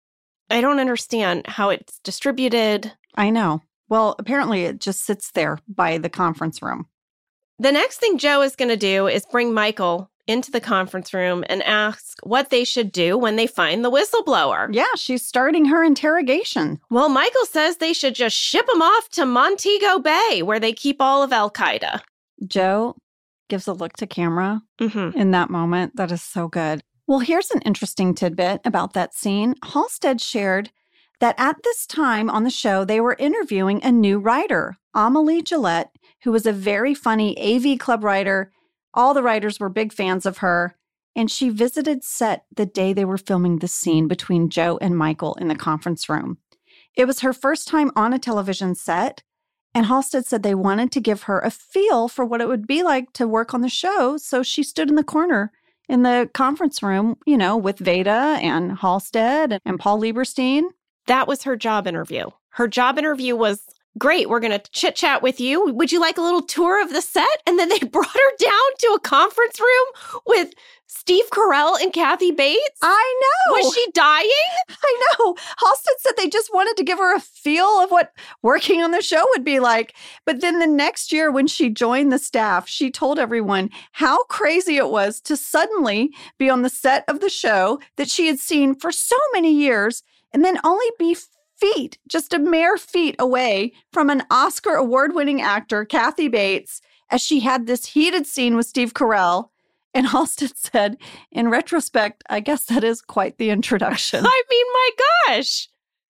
C: I don't understand how it's distributed.
B: I know. Well, apparently it just sits there by the conference room.
C: The next thing Jo is going to do is bring Michael into the conference room and ask what they should do when they find the whistleblower.
B: Yeah, she's starting her interrogation.
C: Well, Michael says they should just ship him off to Montego Bay, where they keep all of Al-Qaeda.
B: Jo gives a look to camera
C: Mm-hmm.
B: in that moment. That is so good. Well, here's an interesting tidbit about that scene. Halstead shared that at this time on the show, they were interviewing a new writer, Amelie Gillette, who was a very funny AV Club writer. All the writers were big fans of her. And she visited set the day they were filming the scene between Jo and Michael in the conference room. It was her first time on a television set. And Halstead said they wanted to give her a feel for what it would be like to work on the show. So she stood in the corner in the conference room, you know, with Veda and Halstead and Paul Lieberstein.
C: That was her job interview. Her job interview was, great, we're going to chit-chat with you. Would you like a little tour of the set? And then they brought her down to a conference room with Steve Carell and Kathy Bates.
B: I know.
C: Was she dying?
B: I know. Halstead said they just wanted to give her a feel of what working on the show would be like. But then the next year when she joined the staff, she told everyone how crazy it was to suddenly be on the set of the show that she had seen for so many years and then only be feet, just a mere feet away from an Oscar award-winning actor, Kathy Bates, as she had this heated scene with Steve Carell. And Halstead said, in retrospect, I guess that is quite the introduction.
C: I mean, my gosh.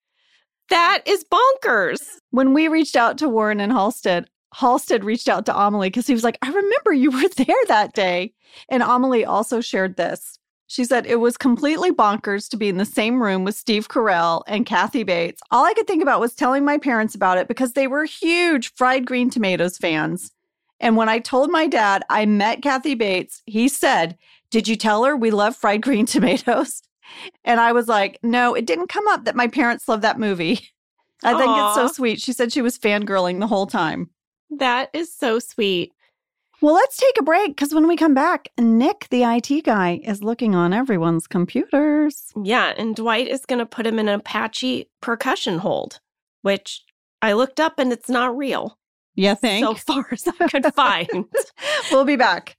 C: That is bonkers.
B: When we reached out to Warren and Halstead reached out to Amelie because he was like, I remember you were there that day. And Amelie also shared this. She said, it was completely bonkers to be in the same room with Steve Carell and Kathy Bates. All I could think about was telling my parents about it because they were huge Fried Green Tomatoes fans. And when I told my dad I met Kathy Bates, he said, did you tell her we love fried green tomatoes? And I was like, no, it didn't come up that my parents love that movie. I think it's so
C: Aw.
B: sweet. She said she was fangirling the whole time.
C: That is so sweet.
B: Well, let's take a break because when we come back, Nick, the IT guy, is looking on everyone's computers.
C: Yeah, and Dwight is going to put him in an Apache percussion hold, which I looked up and it's not real.
B: You think?
C: So far as I could find.
B: We'll be back.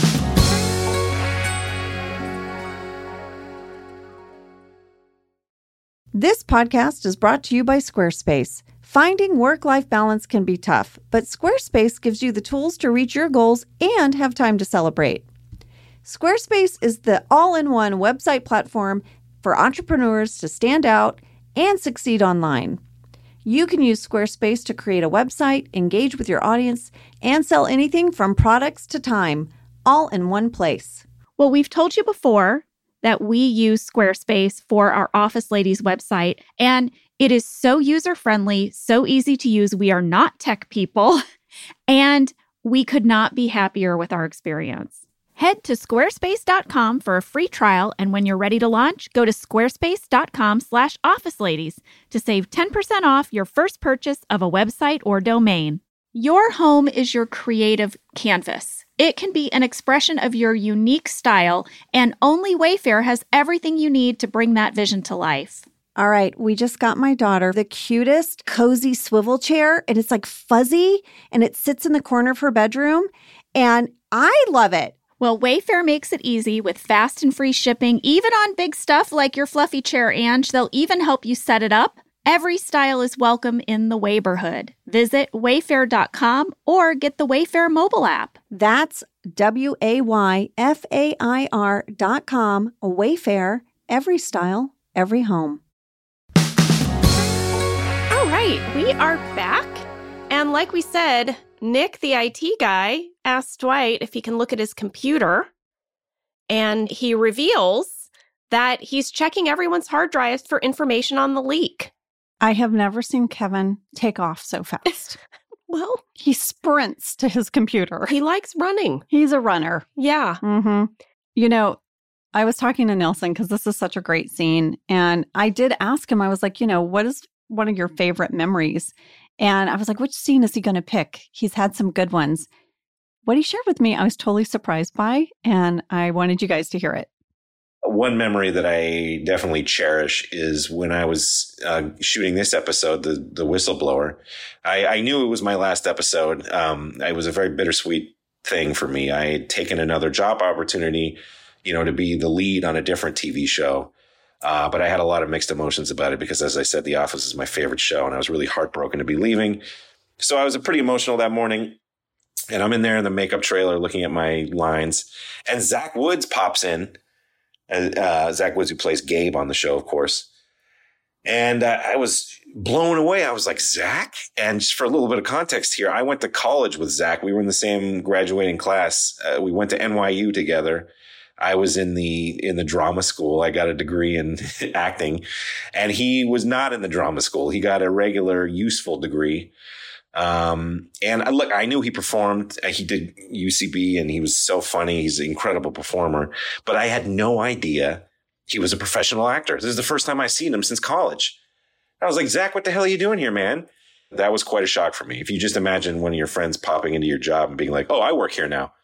B: This podcast is brought to you by Squarespace. Finding work-life balance can be tough, but Squarespace gives you the tools to reach your goals and have time to celebrate. Squarespace is the all-in-one website platform for entrepreneurs to stand out and succeed online. You can use Squarespace to create a website, engage with your audience, and sell anything from products to time, all in one place.
A: Well, we've told you before that we use Squarespace for our Office Ladies website, and it is so user-friendly, so easy to use. We are not tech people, and we could not be happier with our experience. Head to squarespace.com for a free trial, and when you're ready to launch, go to squarespace.com/officeladies to save 10% off your first purchase of a website or domain. Your home is your creative canvas. It can be an expression of your unique style, and only Wayfair has everything you need to bring that vision to life.
B: All right, we just got my daughter the cutest cozy swivel chair, and it's like fuzzy, and it sits in the corner of her bedroom, and I love it.
A: Well, Wayfair makes it easy with fast and free shipping, even on big stuff like your fluffy chair, Ange. They'll even help you set it up. Every style is welcome in the Wayborhood. Visit wayfair.com or get the Wayfair mobile app.
B: That's WAYFAIR.com. Wayfair, every style, every home.
C: All right, we are back. And like we said, Nick, the IT guy, asks Dwight if he can look at his computer, and he reveals that he's checking everyone's hard drives for information on the leak.
B: I have never seen Kevin take off so fast.
C: Well,
B: he sprints to his computer.
C: He likes running.
B: He's a runner.
C: Yeah.
B: Mm-hmm. You know, I was talking to Nelson because this is such a great scene, and I did ask him, I was like, what is one of your favorite memories? And I was like, which scene is he going to pick? He's had some good ones. What he shared with me, I was totally surprised by, and I wanted you guys to hear it.
D: One memory that I definitely cherish is when I was shooting this episode, the whistleblower. I knew it was my last episode. It was a very bittersweet thing for me. I had taken another job opportunity, to be the lead on a different TV show. But I had a lot of mixed emotions about it because, as I said, The Office is my favorite show, and I was really heartbroken to be leaving. So I was pretty emotional that morning, and I'm in there in the makeup trailer looking at my lines, and Zach Woods pops in. Zach Woods, who plays Gabe on the show, of course. And I was blown away. I was like, Zach? And just for a little bit of context here, I went to college with Zach. We were in the same graduating class. We went to NYU together. I was in the drama school. I got a degree in acting, and he was not in the drama school. He got a regular useful degree. And look, I knew he performed. He did UCB, and he was so funny. He's an incredible performer, but I had no idea he was a professional actor. This is the first time I've seen him since college. I was like, Zach, what the hell are you doing here, man? That was quite a shock for me. If you just imagine one of your friends popping into your job and being like, oh, I work here now.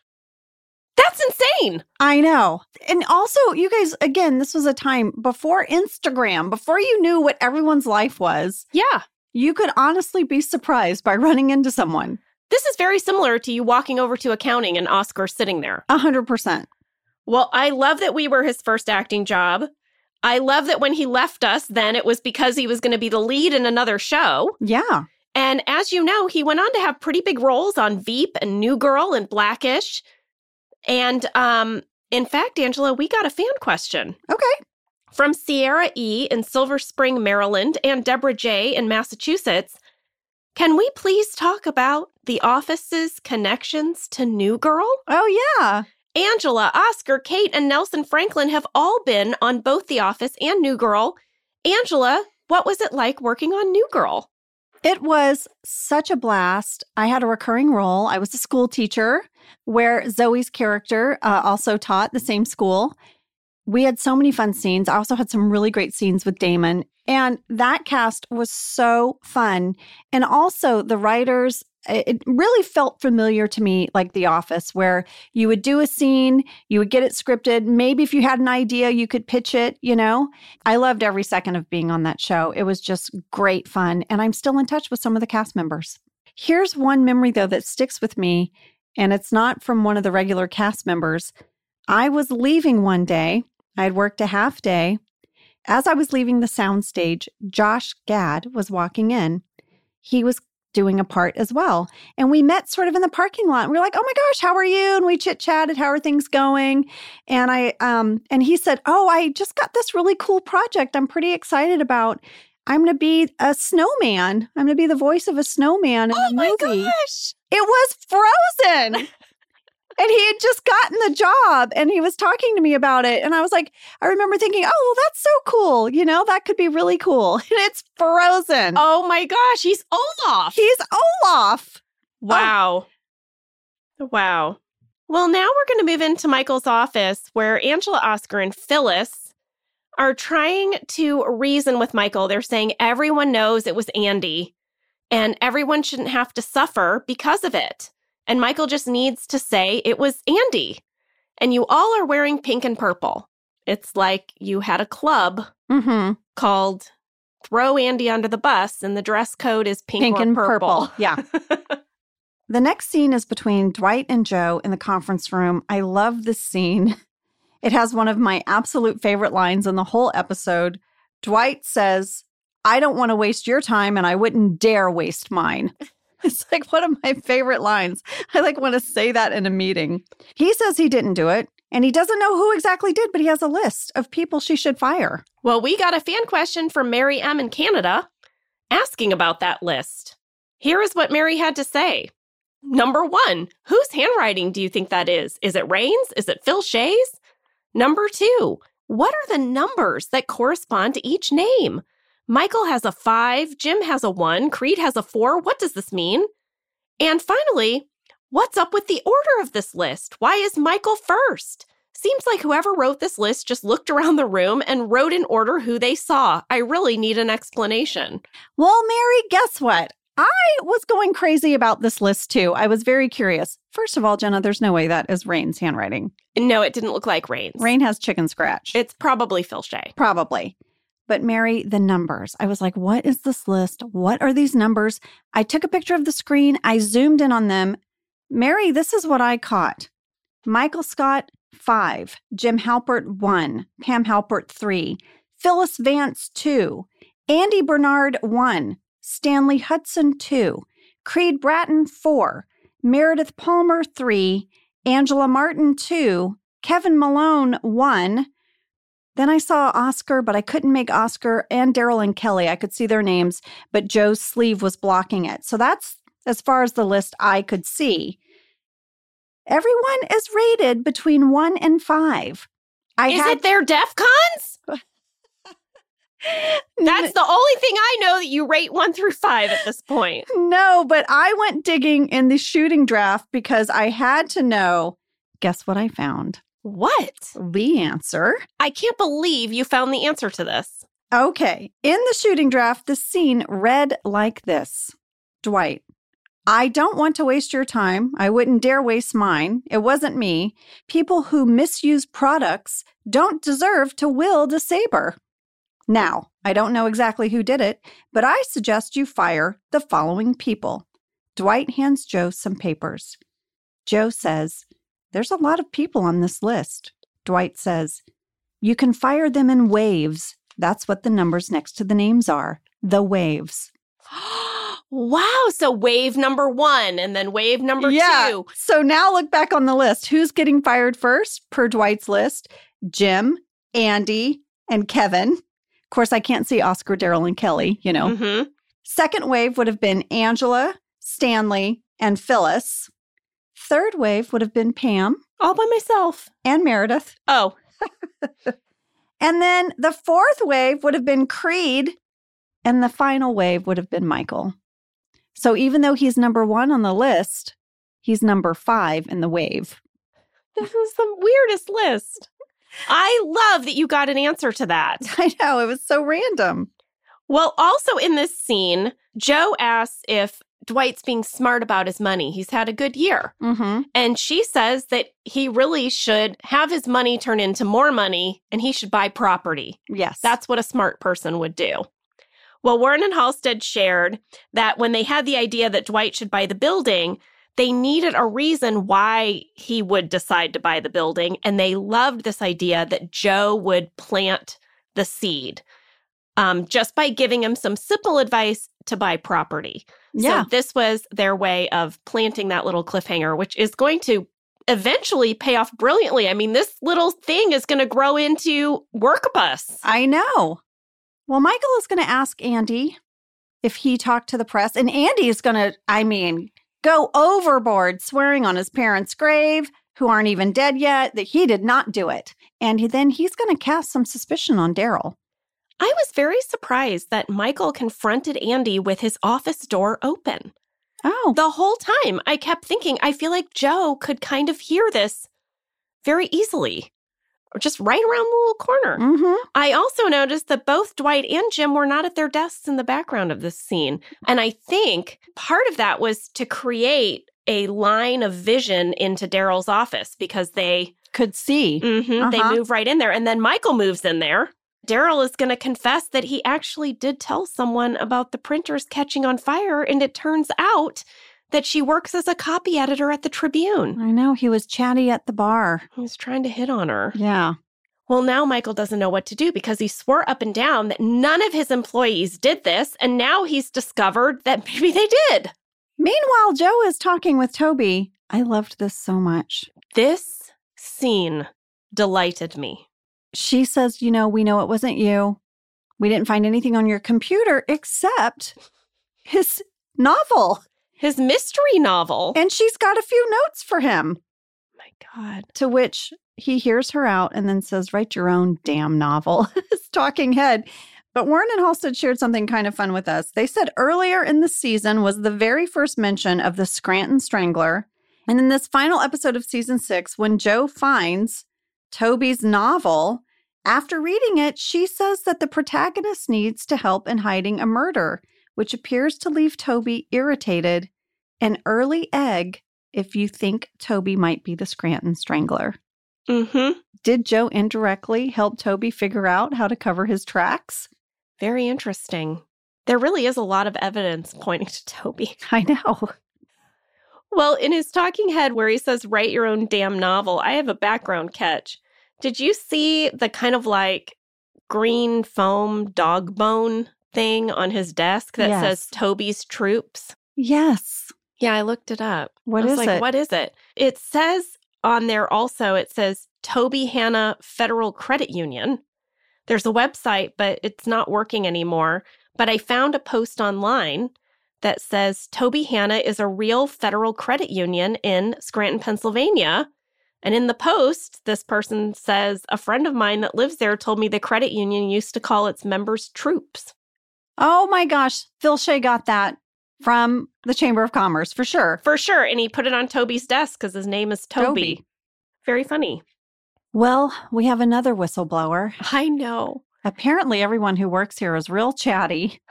C: That's insane.
B: I know. And also, you guys, again, this was a time before Instagram, before you knew what everyone's life was.
C: Yeah.
B: You could honestly be surprised by running into someone.
C: This is very similar to you walking over to accounting and Oscar sitting there.
B: 100%.
C: Well, I love that we were his first acting job. I love that when he left us, then it was because he was going to be the lead in another show.
B: Yeah.
C: And as you know, he went on to have pretty big roles on Veep and New Girl and Blackish. And in fact, Angela, we got a fan question.
B: Okay.
C: From Sierra E. in Silver Spring, Maryland, and Deborah J. in Massachusetts. Can we please talk about The Office's connections to New Girl?
B: Oh, yeah.
C: Angela, Oscar, Kate, and Nelson Franklin have all been on both The Office and New Girl. Angela, what was it like working on New Girl?
B: It was such a blast. I had a recurring role. I was a school teacher where Zoe's character also taught the same school. We had so many fun scenes. I also had some really great scenes with Damon. And that cast was so fun. And also the writers, it really felt familiar to me, like The Office, where you would do a scene, you would get it scripted. Maybe if you had an idea, you could pitch it, I loved every second of being on that show. It was just great fun. And I'm still in touch with some of the cast members. Here's one memory, though, that sticks with me. And it's not from one of the regular cast members. I was leaving one day. I had worked a half day. As I was leaving the soundstage, Josh Gad was walking in. He was doing a part as well. And we met sort of in the parking lot. We were like, oh my gosh, how are you? And we chit-chatted, how are things going? And and he said, oh, I just got this really cool project I'm pretty excited about. I'm going to be a snowman. I'm going to be the voice of a snowman in a movie.
C: Oh my gosh.
B: It was Frozen. And he had just gotten the job and he was talking to me about it. And I was like, I remember thinking, oh, well, that's so cool. That could be really cool. And it's Frozen.
C: Oh my gosh, he's Olaf.
B: He's Olaf.
C: Wow. Oh. Wow. Well, now we're going to move into Michael's office where Angela, Oscar, and Phyllis are trying to reason with Michael. They're saying everyone knows it was Andy and everyone shouldn't have to suffer because of it. And Michael just needs to say it was Andy. And you all are wearing pink and purple. It's like you had a club called Throw Andy Under the Bus, and the dress code is pink and purple.
B: Yeah. The next scene is between Dwight and Joe in the conference room. I love this scene. It has one of my absolute favorite lines in the whole episode. Dwight says, "I don't want to waste your time, and I wouldn't dare waste mine." It's like one of my favorite lines. I want to say that in a meeting. He says he didn't do it, and he doesn't know who exactly did, but he has a list of people she should fire.
C: Well, we got a fan question from Mary M. in Canada asking about that list. Here is what Mary had to say. Number 1, whose handwriting do you think that is? Is it Rain's? Is it Phil Shea's? Number 2, what are the numbers that correspond to each name? Michael has a 5, Jim has a 1, Creed has a 4. What does this mean? And finally, what's up with the order of this list? Why is Michael first? Seems like whoever wrote this list just looked around the room and wrote in order who they saw. I really need an explanation.
B: Well, Mary, guess what? I was going crazy about this list, too. I was very curious. First of all, Jenna, there's no way that is Rain's handwriting.
C: No, it didn't look like Rain's.
B: Rain has chicken scratch.
C: It's probably Phil Shea.
B: Probably. But Mary, the numbers. I was like, what is this list? What are these numbers? I took a picture of the screen. I zoomed in on them. Mary, this is what I caught. Michael Scott, 5. Jim Halpert, 1. Pam Halpert, 3. Phyllis Vance, 2. Andy Bernard, 1. Stanley Hudson, 2. Creed Bratton, 4. Meredith Palmer, 3. Angela Martin, 2. Kevin Malone, 1. Then I saw Oscar, but I couldn't make Oscar and Daryl and Kelly. I could see their names, but Joe's sleeve was blocking it. So that's as far as the list I could see. Everyone is rated between 1 and 5.
C: Is it their DEFCONs? That's the only thing I know that you rate 1 through 5 at this point.
B: No, but I went digging in the shooting draft because I had to know. Guess what I found?
C: What?
B: The answer.
C: I can't believe you found the answer to this.
B: Okay. In the shooting draft, the scene read like this. Dwight, I don't want to waste your time. I wouldn't dare waste mine. It wasn't me. People who misuse products don't deserve to wield a saber. Now, I don't know exactly who did it, but I suggest you fire the following people. Dwight hands Joe some papers. Joe says, there's a lot of people on this list. Dwight says, you can fire them in waves. That's what the numbers next to the names are. The waves.
C: Wow. So wave number 1 and then wave number 2.
B: So now look back on the list. Who's getting fired first per Dwight's list? Jim, Andy, and Kevin. Of course, I can't see Oscar, Daryl, and Kelly, you know.
C: Mm-hmm.
B: Second wave would have been Angela, Stanley, and Phyllis. Third wave would have been Pam.
C: All by myself.
B: And Meredith.
C: Oh.
B: And then the fourth wave would have been Creed. And the final wave would have been Michael. So even though he's number 1 on the list, he's number 5 in the wave.
C: This is the weirdest list. I love that you got an answer to that.
B: I know, it was so random.
C: Well, also in this scene, Joe asks if Dwight's being smart about his money. He's had a good year.
B: Mm-hmm.
C: And she says that he really should have his money turn into more money and he should buy property.
B: Yes.
C: That's what a smart person would do. Well, Warren and Halstead shared that when they had the idea that Dwight should buy the building, they needed a reason why he would decide to buy the building. And they loved this idea that Joe would plant the seed just by giving him some simple advice to buy property.
B: Yeah.
C: So this was their way of planting that little cliffhanger, which is going to eventually pay off brilliantly. I mean, this little thing is going to grow into Workbus.
B: I know. Well, Michael is going to ask Andy if he talked to the press. And Andy is going to, go overboard, swearing on his parents' grave, who aren't even dead yet, that he did not do it. And then he's going to cast some suspicion on Daryl.
C: I was very surprised that Michael confronted Andy with his office door open.
B: Oh.
C: The whole time I kept thinking, I feel like Joe could kind of hear this very easily, or just right around the little corner.
B: Mm-hmm.
C: I also noticed that both Dwight and Jim were not at their desks in the background of this scene. And I think part of that was to create a line of vision into Daryl's office because they
B: could see.
C: they move right in there. And then Michael moves in there. Daryl is going to confess that he actually did tell someone about the printers catching on fire. And it turns out that she works as a copy editor at the Tribune.
B: I know. He was chatty at the bar.
C: He was trying to hit on her.
B: Yeah.
C: Well, now Michael doesn't know what to do because he swore up and down that none of his employees did this. And now he's discovered that maybe they did.
B: Meanwhile, Joe is talking with Toby. I loved this so much.
C: This scene delighted me.
B: She says, we know it wasn't you. We didn't find anything on your computer except his novel.
C: His mystery novel.
B: And she's got a few notes for him.
C: My God.
B: To which he hears her out and then says, write your own damn novel. His talking head. But Warren and Halstead shared something kind of fun with us. They said earlier in the season was the very first mention of the Scranton Strangler. And in this final episode of season 6, when Joe finds Toby's novel, after reading it, she says that the protagonist needs to help in hiding a murder, which appears to leave Toby irritated. An early egg if you think Toby might be the Scranton Strangler.
C: Mm-hmm.
B: Did Joe indirectly help Toby figure out how to cover his tracks?
C: Very interesting. There really is a lot of evidence pointing to Toby.
B: I know.
C: Well, in his talking head where he says, write your own damn novel, I have a background catch. Did you see the kind of like green foam dog bone thing on his desk that says Toby's Troops?
B: Yes.
C: Yeah, I looked it up.
B: What is it?
C: What is it? It says on there also, it says Toby Hanna Federal Credit Union. There's a website, but it's not working anymore. But I found a post online that says Toby Hanna is a real federal credit union in Scranton, Pennsylvania. And in the post, this person says, a friend of mine that lives there told me the credit union used to call its members troops.
B: Oh my gosh. Phil Shea got that from the Chamber of Commerce, for sure.
C: For sure. And he put it on Toby's desk because his name is Toby. Very funny.
B: Well, we have another whistleblower.
C: I know.
B: Apparently, everyone who works here is real chatty.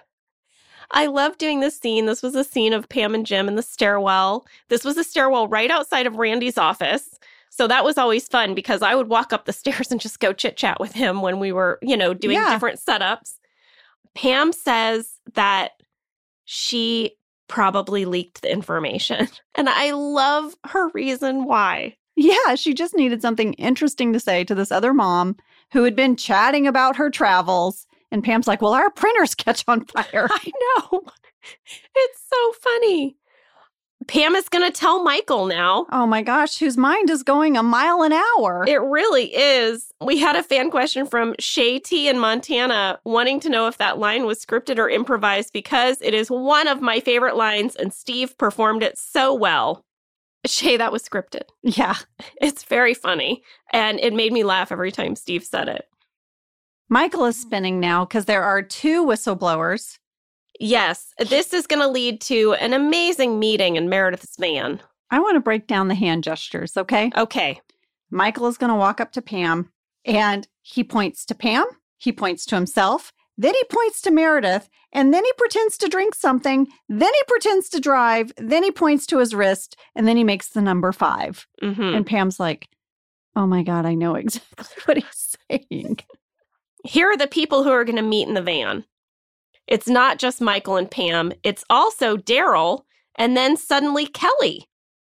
C: I love doing this scene. This was a scene of Pam and Jim in the stairwell. This was a stairwell right outside of Randy's office. So that was always fun because I would walk up the stairs and just go chit-chat with him when we were, doing different setups. Pam says that she probably leaked the information. And I love her reason why.
B: Yeah, she just needed something interesting to say to this other mom who had been chatting about her travels. And Pam's like, well, our printers catch on fire.
C: I know. It's so funny. Pam is going to tell Michael now.
B: Oh my gosh, whose mind is going a mile an hour.
C: It really is. We had a fan question from Shay T in Montana wanting to know if that line was scripted or improvised because it is one of my favorite lines and Steve performed it so well. Shay, that was scripted.
B: Yeah.
C: It's very funny. And it made me laugh every time Steve said it.
B: Michael is spinning now because there are 2 whistleblowers.
C: Yes, this is going to lead to an amazing meeting in Meredith's van.
B: I want to break down the hand gestures, okay?
C: Okay.
B: Michael is going to walk up to Pam, and he points to Pam, he points to himself, then he points to Meredith, and then he pretends to drink something, then he pretends to drive, then he points to his wrist, and then he makes the number 5.
C: Mm-hmm.
B: And Pam's like, oh my God, I know exactly what he's saying.
C: Here are the people who are going to meet in the van. It's not just Michael and Pam. It's also Daryl and then suddenly Kelly.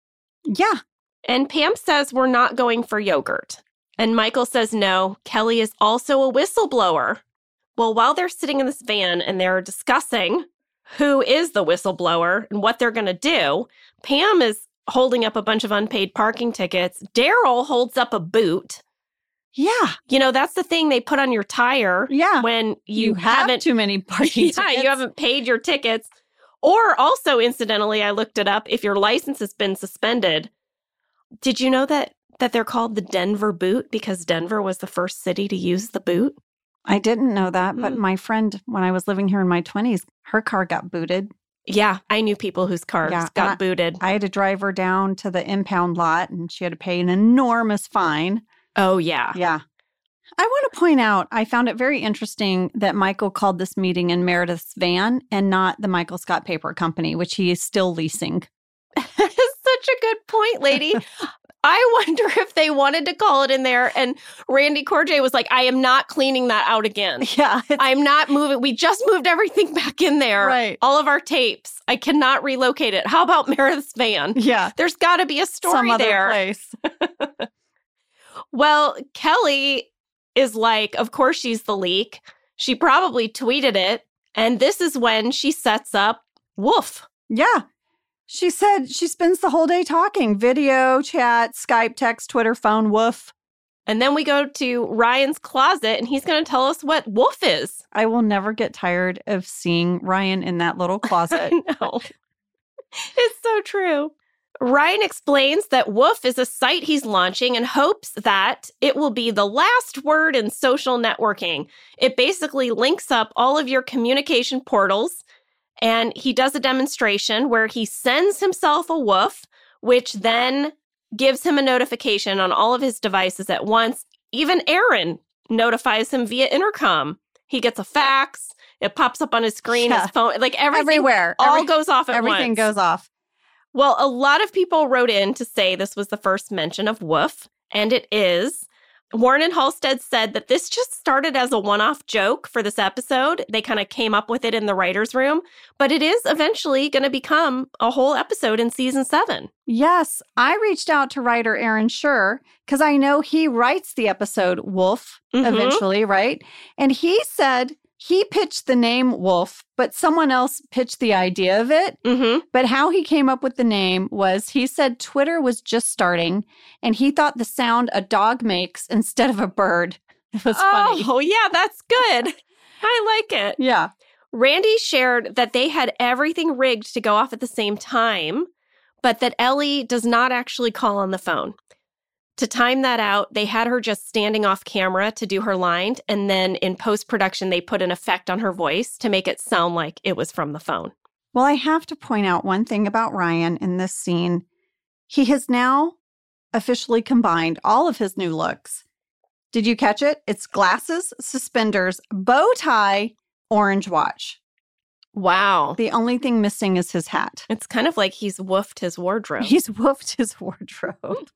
B: Yeah.
C: And Pam says we're not going for yogurt. And Michael says no, Kelly is also a whistleblower. Well, while they're sitting in this van and they're discussing who is the whistleblower and what they're going to do, Pam is holding up a bunch of unpaid parking tickets. Daryl holds up a boot.
B: Yeah.
C: That's the thing they put on your tire when you haven't
B: too many parking tickets.
C: Yeah, you haven't paid your tickets. Or also, incidentally, I looked it up, if your license has been suspended. Did you know that they're called the Denver boot because Denver was the first city to use the boot?
B: I didn't know that, but my friend, when I was living here in my 20s, her car got booted.
C: Yeah, I knew people whose cars got booted.
B: I had to drive her down to the impound lot, and she had to pay an enormous fine.
C: Oh, yeah.
B: Yeah. I want to point out, I found it very interesting that Michael called this meeting in Meredith's van and not the Michael Scott Paper Company, which he is still leasing.
C: That is such a good point, lady. I wonder if they wanted to call it in there, and Randy Corjay was like, I am not cleaning that out again.
B: Yeah.
C: I'm not moving. We just moved everything back in there.
B: Right.
C: All of our tapes. I cannot relocate it. How about Meredith's van?
B: Yeah.
C: There's got to be a story
B: Some other
C: there.
B: place.
C: Well, Kelly is like, of course she's the leak. She probably tweeted it. And this is when she sets up Woof.
B: Yeah. She said she spends the whole day talking. Video, chat, Skype, text, Twitter, phone, woof.
C: And then we go to Ryan's closet, and he's going to tell us what Woof is.
B: I will never get tired of seeing Ryan in that little closet.
C: No. It's so true. Ryan explains that Woof is a site he's launching and hopes that it will be the last word in social networking. It basically links up all of your communication portals. And he does a demonstration where he sends himself a woof, which then gives him a notification on all of his devices at once. Even Aaron notifies him via intercom. He gets a fax. It pops up on his screen, his phone, like
B: everywhere.
C: All goes off at once.
B: Everything goes off.
C: Well, a lot of people wrote in to say this was the first mention of woof, and it is. Warren and Halstead said that this just started as a one-off joke for this episode. They kind of came up with it in the writer's room, but it is eventually going to become a whole episode in season 7.
B: Yes, I reached out to writer Aaron Schur because I know he writes the episode Wolf eventually, right? And he said he pitched the name Wolf, but someone else pitched the idea of it. But how he came up with the name was he said Twitter was just starting and he thought the sound a dog makes instead of a bird. It was funny.
C: Oh, yeah, that's good. I like it.
B: Yeah.
C: Randy shared that they had everything rigged to go off at the same time, but that Ellie does not actually call on the phone. To time that out, they had her just standing off camera to do her line, and then in post-production, they put an effect on her voice to make it sound like it was from the phone.
B: Well, I have to point out one thing about Ryan in this scene. He has now officially combined all of his new looks. Did you catch it? It's glasses, suspenders, bow tie, orange watch.
C: Wow.
B: The only thing missing is his hat.
C: It's kind of like he's woofed his wardrobe.
B: He's woofed his wardrobe.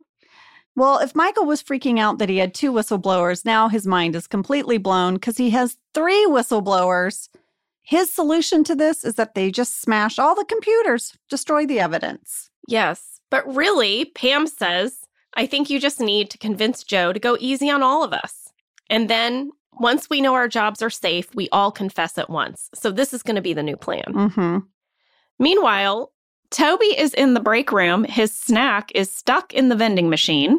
B: Well, if Michael was freaking out that he had 2 whistleblowers, now his mind is completely blown because he has 3 whistleblowers. His solution to this is that they just smash all the computers, destroy the evidence.
C: Yes, but really, Pam says, I think you just need to convince Joe to go easy on all of us. And then once we know our jobs are safe, we all confess at once. So this is going to be the new plan. Meanwhile, Toby is in the break room. His snack is stuck in the vending machine.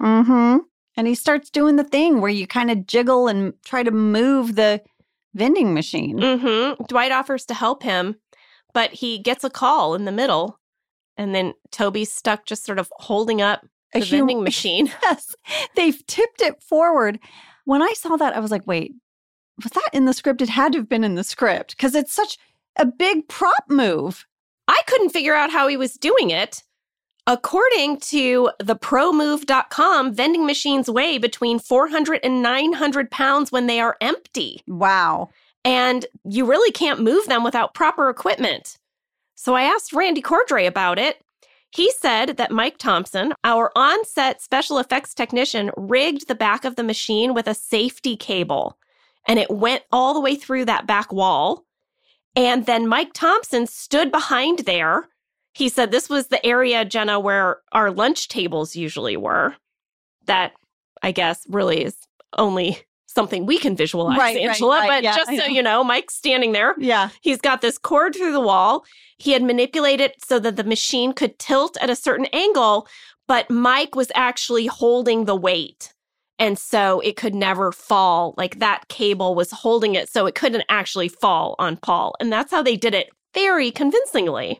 B: And he starts doing the thing where you kind of jiggle and try to move the vending machine.
C: Dwight offers to help him, but he gets a call in the middle. And then Toby's stuck just sort of holding up the vending machine.
B: Yes, they've tipped it forward. When I saw that, I was like, wait, was that in the script? It had to have been in the script because it's such a big prop move.
C: I couldn't figure out how he was doing it. According to thepromove.com, vending machines weigh between 400 and 900 pounds when they are empty.
B: Wow.
C: And you really can't move them without proper equipment. So I asked Randy Cordray about it. He said that Mike Thompson, our on-set special effects technician, rigged the back of the machine with a safety cable. And it went all the way through that back wall. And then Mike Thompson stood behind there. He said this was the area, Jenna, where our lunch tables usually were. That, I guess, really is only something we can visualize, Angela. But yeah, just so you know, Mike's standing there.
B: Yeah.
C: He's got this cord through the wall. He had manipulated so that the machine could tilt at a certain angle, but Mike was actually holding the weight. And so it could never fall. Like that cable was holding it so it couldn't actually fall on Paul. And that's how they did it very convincingly.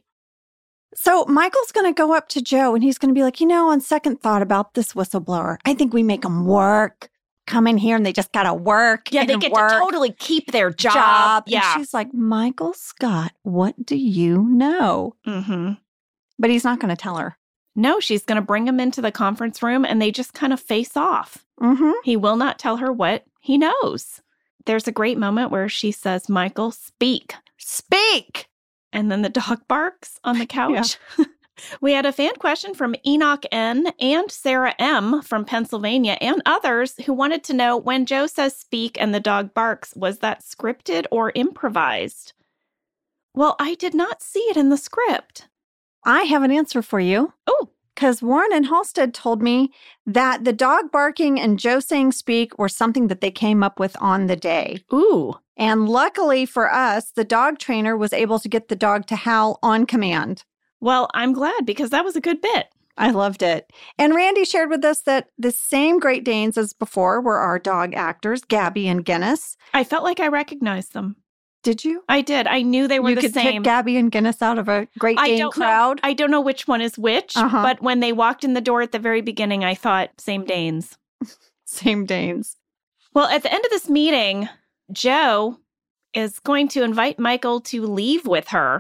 B: So Michael's going to go up to Joe and he's going to be like, on second thought about this whistleblower, I think we make him work. come in here and they just got to work.
A: Yeah, they
B: and
A: get
B: work.
A: to totally keep their job. Yeah.
B: And she's like, Michael Scott, what do you know?
A: Mm-hmm.
B: But he's not going to tell her.
A: No, she's going to bring him into the conference room and they just kind of face off.
B: Mm-hmm.
A: He will not tell her what he knows. There's a great moment where she says, Michael, speak.
B: Speak!
A: And then the dog barks on the couch. Yeah. We had a fan question from Enoch N. and Sarah M. from Pennsylvania and others who wanted to know, when Joe says speak and the dog barks, was that scripted or improvised? Well, I did not see it in the script.
B: I have an answer for you.
A: Oh.
B: Because Warren and Halstead told me that the dog barking and Joe saying speak were something that they came up with on the day.
A: Ooh.
B: And luckily for us, the dog trainer was able to get the dog to howl on command.
A: Well, I'm glad because that was a good bit.
B: I loved it. And Randy shared with us that the same Great Danes as before were our dog actors, Gabby and Guinness.
A: I felt like I recognized them.
B: Did you?
A: I did. I knew they were
B: you
A: the
B: could
A: same.
B: pick Gabby and Guinness out of a Great Dane crowd?
A: I don't know which one is which, but when they walked in the door at the very beginning, I thought, same Danes.
B: Same Danes.
A: Well, at the end of this meeting, Joe is going to invite Michael to leave with her,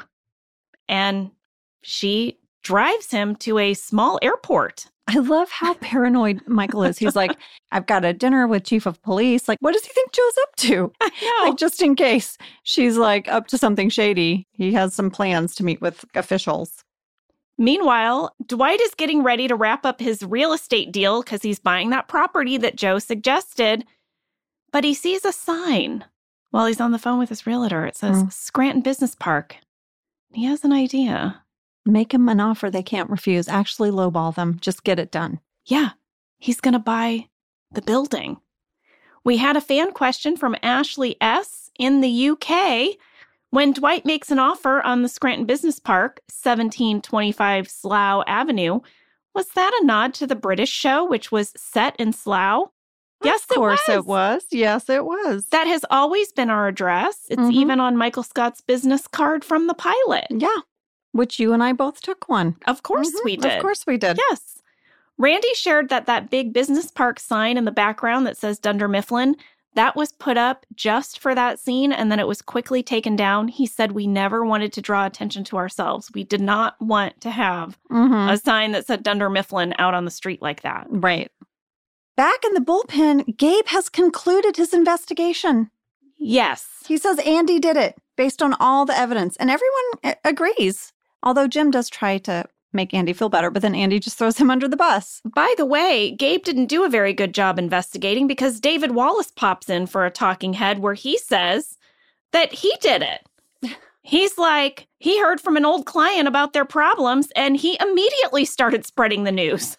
A: and she drives him to a small airport.
B: I love how paranoid Michael is. He's like, I've got a dinner with chief of police. Like, what does he think Joe's up to?
A: I know.
B: Like, just in case she's like up to something shady, he has some plans to meet with officials.
A: Meanwhile, Dwight is getting ready to wrap up his real estate deal because he's buying that property that Joe suggested. But he sees a sign while he's on the phone with his realtor. It says Scranton Business Park. He has an idea.
B: Make them an offer they can't refuse. Actually lowball them. Just get it done.
A: Yeah, he's going to buy the building. We had a fan question from Ashley S. in the UK. When Dwight makes an offer on the Scranton Business Park, 1725 Slough Avenue, was that a nod to the British show, which was set in Slough? Yes,
B: of course it was. Yes, it was.
A: That has always been our address. It's even on Michael Scott's business card from the pilot.
B: Yeah. Which you and I both took one.
A: Of course we did.
B: Of course we did.
A: Yes. Randy shared that big business park sign in the background that says Dunder Mifflin, that was put up just for that scene, and then it was quickly taken down. He said we never wanted to draw attention to ourselves. We did not want to have a sign that said Dunder Mifflin out on the street like that.
B: Right. Back in the bullpen, Gabe has concluded his investigation.
A: Yes.
B: He says Andy did it based on all the evidence, and everyone agrees. Although Jim does try to make Andy feel better, but then Andy just throws him under the bus.
A: By the way, Gabe didn't do a very good job investigating because David Wallace pops in for a talking head where he says that he did it. He's like, he heard from an old client about their problems and he immediately started spreading the news.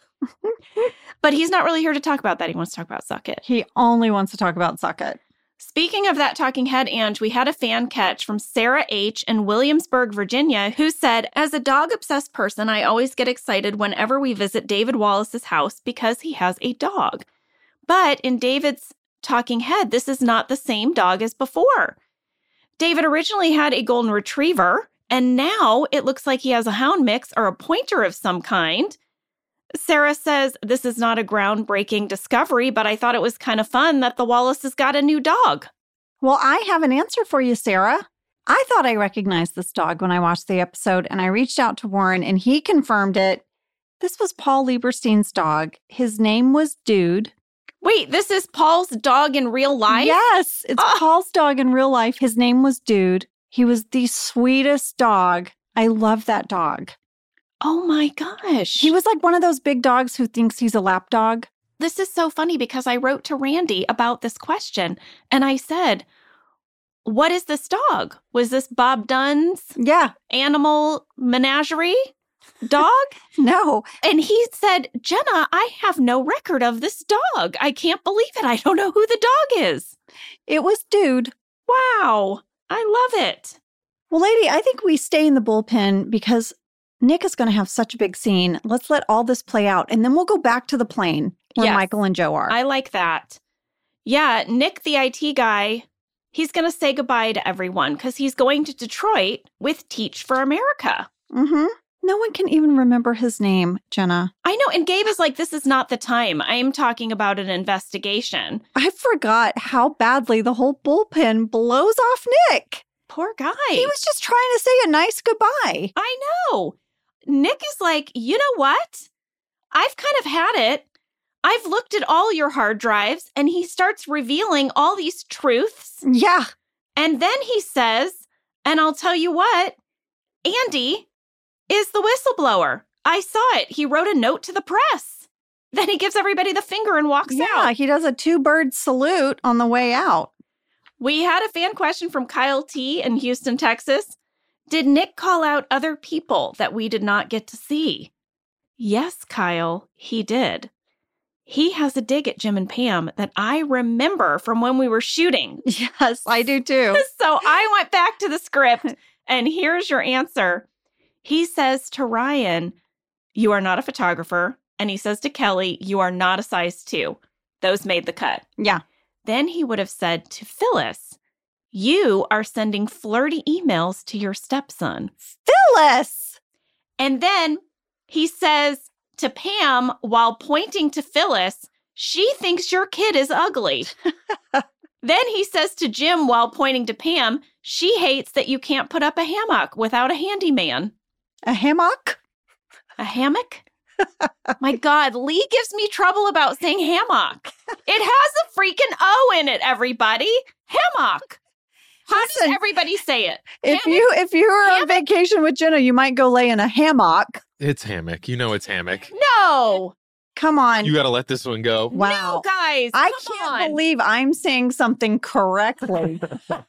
A: But he's not really here to talk about that. He wants to talk about Suck It.
B: He only wants to talk about Suck It.
A: Speaking of that talking head, Ange, we had a fan catch from Sarah H. in Williamsburg, Virginia, who said, as a dog-obsessed person, I always get excited whenever we visit David Wallace's house because he has a dog. But in David's talking head, this is not the same dog as before. David originally had a golden retriever, and now it looks like he has a hound mix or a pointer of some kind. Sarah says, this is not a groundbreaking discovery, but I thought it was kind of fun that the Wallaces got a new dog.
B: Well, I have an answer for you, Sarah. I thought I recognized this dog when I watched the episode, and I reached out to Warren, and he confirmed it. This was Paul Lieberstein's dog. His name was Dude.
A: Wait, this is Paul's dog in real life?
B: Yes, it's Paul's dog in real life. His name was Dude. He was the sweetest dog. I love that dog.
A: Oh my gosh.
B: He was like one of those big dogs who thinks he's a lap dog.
A: This is so funny because I wrote to Randy about this question and I said, what is this dog? Was this Bob Dunn's animal menagerie dog?
B: No.
A: And he said, Jenna, I have no record of this dog. I can't believe it. I don't know who the dog is.
B: It was Dude.
A: Wow. I love it.
B: Well, lady, I think we stay in the bullpen because Nick is going to have such a big scene. Let's let all this play out, and then we'll go back to the plane where Michael and Joe are.
A: I like that. Yeah, Nick, the IT guy, he's going to say goodbye to everyone because he's going to Detroit with Teach for America.
B: Mm-hmm. No one can even remember his name, Jenna.
A: I know. And Gabe is like, this is not the time. I am talking about an investigation.
B: I forgot how badly the whole bullpen blows off Nick.
A: Poor guy.
B: He was just trying to say a nice goodbye.
A: I know. Nick is like, you know what? I've kind of had it. I've looked at all your hard drives, and he starts revealing all these truths.
B: Yeah.
A: And then he says, and I'll tell you what, Andy is the whistleblower. I saw it. He wrote a note to the press. Then he gives everybody the finger and walks out.
B: Yeah, he does a 2-bird salute on the way out.
A: We had a fan question from Kyle T. in Houston, Texas. Did Nick call out other people that we did not get to see? Yes, Kyle, he did. He has a dig at Jim and Pam that I remember from when we were shooting.
B: Yes, I do too.
A: So I went back to the script, and here's your answer. He says to Ryan, you are not a photographer. And he says to Kelly, you are not a size 2. Those made the cut.
B: Yeah.
A: Then he would have said to Phyllis, you are sending flirty emails to your stepson.
B: Phyllis!
A: And then he says to Pam, while pointing to Phyllis, she thinks your kid is ugly. Then he says to Jim, while pointing to Pam, she hates that you can't put up a hammock without a handyman.
B: A hammock?
A: A hammock? My God, Lee gives me trouble about saying hammock. It has a freaking O in it, everybody. Hammock. How
B: Listen,
A: does everybody say it?
B: If
A: Hammock?
B: you were on vacation with Jenna, you might go lay in a hammock.
F: It's hammock. You know it's hammock.
A: No.
B: Come on.
F: You got to let this one go.
B: Wow.
A: No, guys.
B: I
A: come
B: can't
A: on.
B: believe I'm saying something correctly.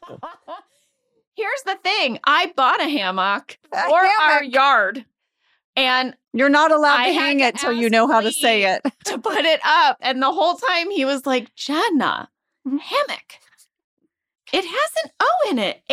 A: Here's the thing. I bought a hammock
B: A
A: for our
B: hammock.
A: yard. And
B: You're not allowed
A: I
B: to
A: had
B: hang
A: to
B: it till you
A: ask
B: know how to
A: Lee
B: say it.
A: to put it up. And the whole time he was like, Jenna, hammock. It has an O in it.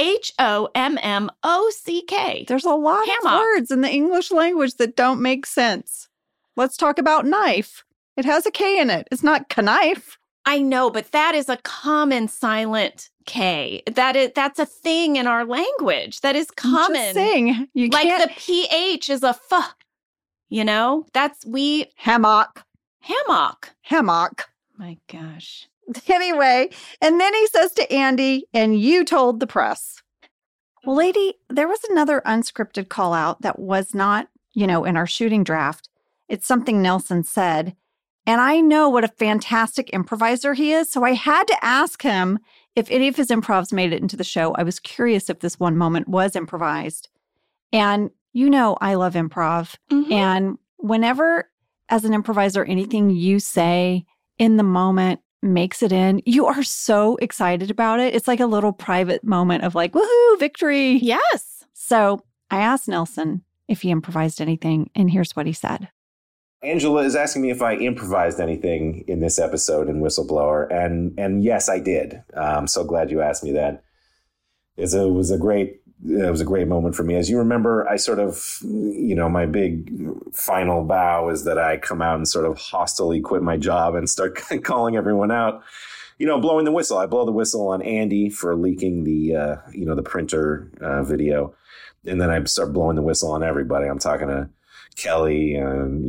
A: HOMMOCK.
B: There's a lot
A: Hammock.
B: of words in the English language that don't make sense. Let's talk about knife. It has a K in it. It's not knife.
A: I know, but that is a common silent K. That's a thing in our language. That is common.
B: Just saying. You
A: Like
B: can't.
A: the PH is a F. You know?
B: Hammock.
A: Hammock.
B: Hammock.
A: My gosh.
B: Anyway, and then he says to Andy, and you told the press. Well, lady, there was another unscripted call out that was not, in our shooting draft. It's something Nelson said. And I know what a fantastic improviser he is. So I had to ask him if any of his improvs made it into the show. I was curious if this one moment was improvised. And I love improv.
A: Mhm.
B: And whenever, as an improviser, anything you say in the moment makes it in, you are so excited about it. It's like a little private moment of like, woohoo, victory.
A: Yes.
B: So I asked Nelson if he improvised anything, and here's what he said.
D: Angela is asking me if I improvised anything in this episode in Whistleblower, and yes, I did. I'm so glad you asked me that. It was a great moment for me. As you remember, I sort of, my big final vow is that I come out and sort of hostilely quit my job and start calling everyone out. Blowing the whistle. I blow the whistle on Andy for leaking the the printer video, and then I start blowing the whistle on everybody. I'm talking to Kelly and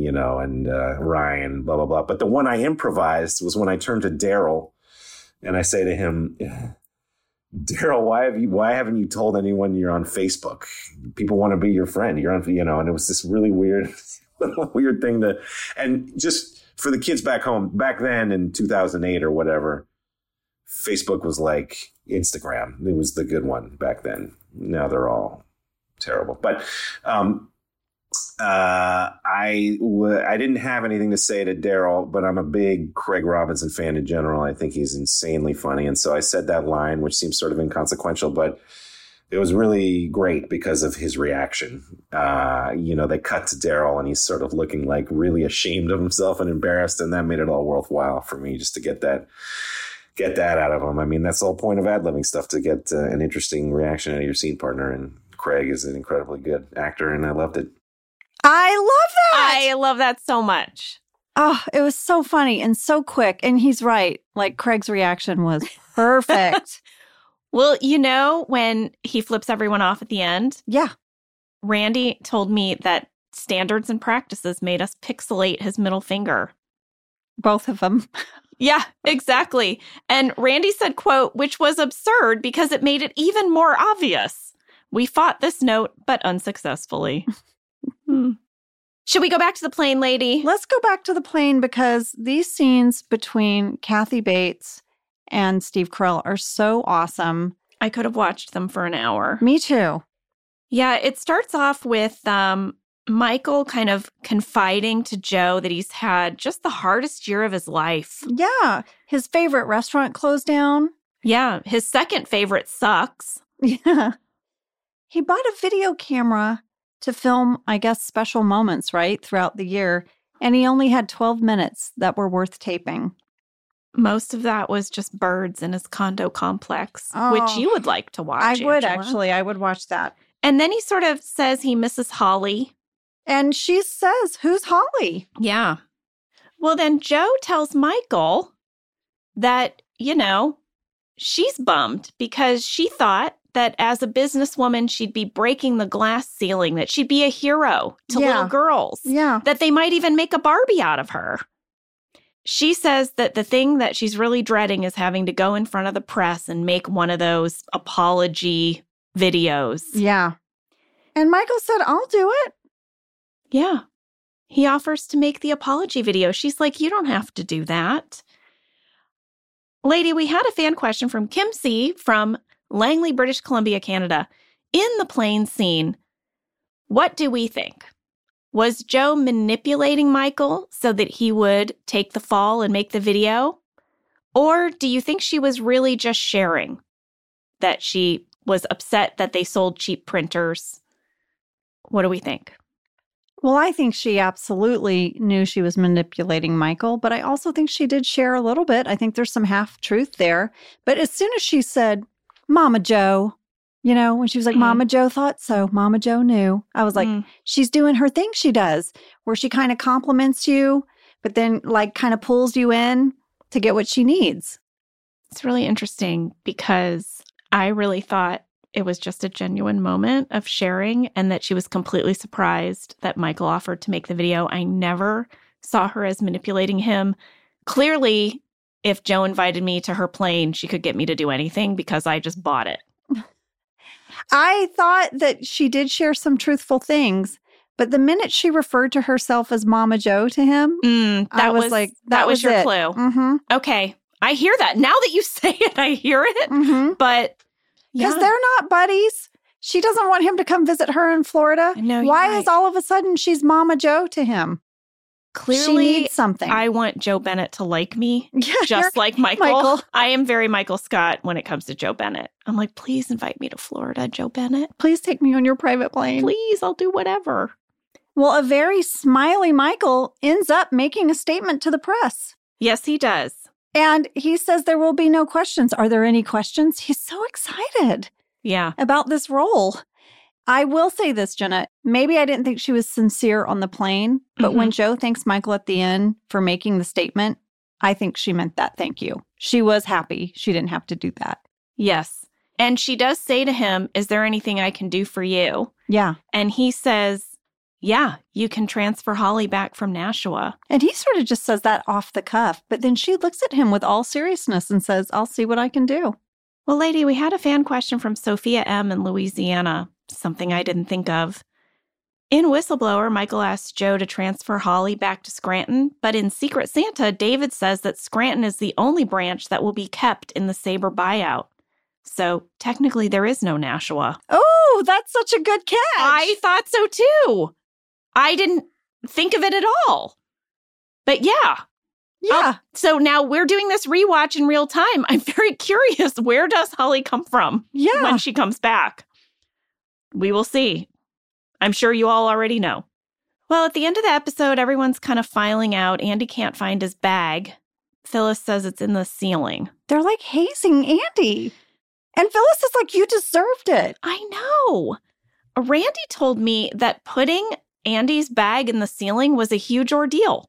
D: Ryan, blah, blah, blah. But the one I improvised was when I turned to Daryl and I say to him, Daryl, why haven't you told anyone you're on Facebook? People want to be your friend. You're on, and it was this really weird thing and just for the kids back home, back then in 2008 or whatever, Facebook was like Instagram. It was the good one back then. Now they're all terrible. But, I didn't have anything to say to Daryl, but I'm a big Craig Robinson fan in general. I think he's insanely funny. And so I said that line, which seems sort of inconsequential, but it was really great because of his reaction. They cut to Daryl and he's sort of looking like really ashamed of himself and embarrassed. And that made it all worthwhile for me just to get that out of him. I mean, that's the whole point of ad-libbing stuff, to get an interesting reaction out of your scene partner. And Craig is an incredibly good actor, and I loved it.
B: I love that.
A: I love that so much.
B: Oh, it was so funny and so quick. And he's right. Like, Craig's reaction was perfect.
A: Well, when he flips everyone off at the end,
B: Yeah.
A: Randy told me that standards and practices made us pixelate his middle finger.
B: Both of them.
A: Yeah, exactly. And Randy said, quote, which was absurd because it made it even more obvious. We fought this note, but unsuccessfully. Should we go back to the plane, lady?
B: Let's go back to the plane because these scenes between Kathy Bates and Steve Carell are so awesome.
A: I could have watched them for an hour.
B: Me too.
A: Yeah, it starts off with Michael kind of confiding to Joe that he's had just the hardest year of his life.
B: Yeah. His favorite restaurant closed down.
A: Yeah, his second favorite sucks.
B: Yeah. He bought a video camera to film, I guess, special moments, right, throughout the year. And he only had 12 minutes that were worth taping.
A: Most of that was just birds in his condo complex, which you would like to watch.
B: I would,
A: Angela.
B: actually. I would watch that.
A: And then he sort of says he misses Holly.
B: And she says, who's Holly?
A: Yeah. Well, then Joe tells Michael that, she's bummed because she thought that as a businesswoman, she'd be breaking the glass ceiling, that she'd be a hero to little girls, that they might even make a Barbie out of her. She says that the thing that she's really dreading is having to go in front of the press and make one of those apology videos.
B: Yeah. And Michael said, I'll do it.
A: Yeah. He offers to make the apology video. She's like, you don't have to do that. Lady, we had a fan question from Kim C. from Langley, British Columbia, Canada. In the plane scene, what do we think? Was Joe manipulating Michael so that he would take the fall and make the video? Or do you think she was really just sharing? That she was upset that they sold cheap printers? What do we think?
B: Well, I think she absolutely knew she was manipulating Michael, but I also think she did share a little bit. I think there's some half-truth there. But as soon as she said, Mama Joe, when she was like, Mama Joe thought so, Mama Joe knew. I was like, she's doing her thing she does, where she kind of compliments you, but then kind of pulls you in to get what she needs.
A: It's really interesting because I really thought it was just a genuine moment of sharing and that she was completely surprised that Michael offered to make the video. I never saw her as manipulating him. Clearly, if Joe invited me to her plane, she could get me to do anything because I just bought it.
B: I thought that she did share some truthful things, but the minute she referred to herself as Mama Joe to him,
A: that was your
B: it.
A: clue.
B: Mm-hmm.
A: Okay. I hear that. Now that you say it, I hear it.
B: Mm-hmm.
A: But
B: because they're not buddies. She doesn't want him to come visit her in Florida.
A: No,
B: why is all of a sudden she's Mama Joe to him?
A: Clearly,
B: she needs something.
A: I want Joe Bennett to like me,
B: Yeah,
A: just like Michael. I am very Michael Scott when it comes to Joe Bennett. I'm like, please invite me to Florida, Joe Bennett.
B: Please take me on your private plane.
A: Please, I'll do whatever.
B: Well, a very smiley Michael ends up making a statement to the press.
A: Yes, he does.
B: And he says there will be no questions. Are there any questions? He's so excited about this role. I will say this, Jenna. Maybe I didn't think she was sincere on the plane, but when Joe thanks Michael at the end for making the statement, I think she meant that thank you. She was happy she didn't have to do that.
A: Yes. And she does say to him, is there anything I can do for you?
B: Yeah.
A: And he says, yeah, you can transfer Holly back from Nashua.
B: And he sort of just says that off the cuff, but then she looks at him with all seriousness and says, I'll see what I can do.
A: Well, lady, we had a fan question from Sophia M. in Louisiana, something I didn't think of. In Whistleblower, Michael asks Joe to transfer Holly back to Scranton, but in Secret Santa, David says that Scranton is the only branch that will be kept in the Sabre buyout. So technically there is no Nashua.
B: Oh, that's such a good catch.
A: I thought so too. I didn't think of it at all. But yeah. So now we're doing this rewatch in real time. I'm very curious. Where does Holly come from when she comes back? We will see. I'm sure you all already know. Well, at the end of the episode, everyone's kind of filing out. Andy can't find his bag. Phyllis says it's in the ceiling.
B: They're like hazing Andy. And Phyllis is like, you deserved it.
A: I know. Randy told me that putting Andy's bag in the ceiling was a huge ordeal.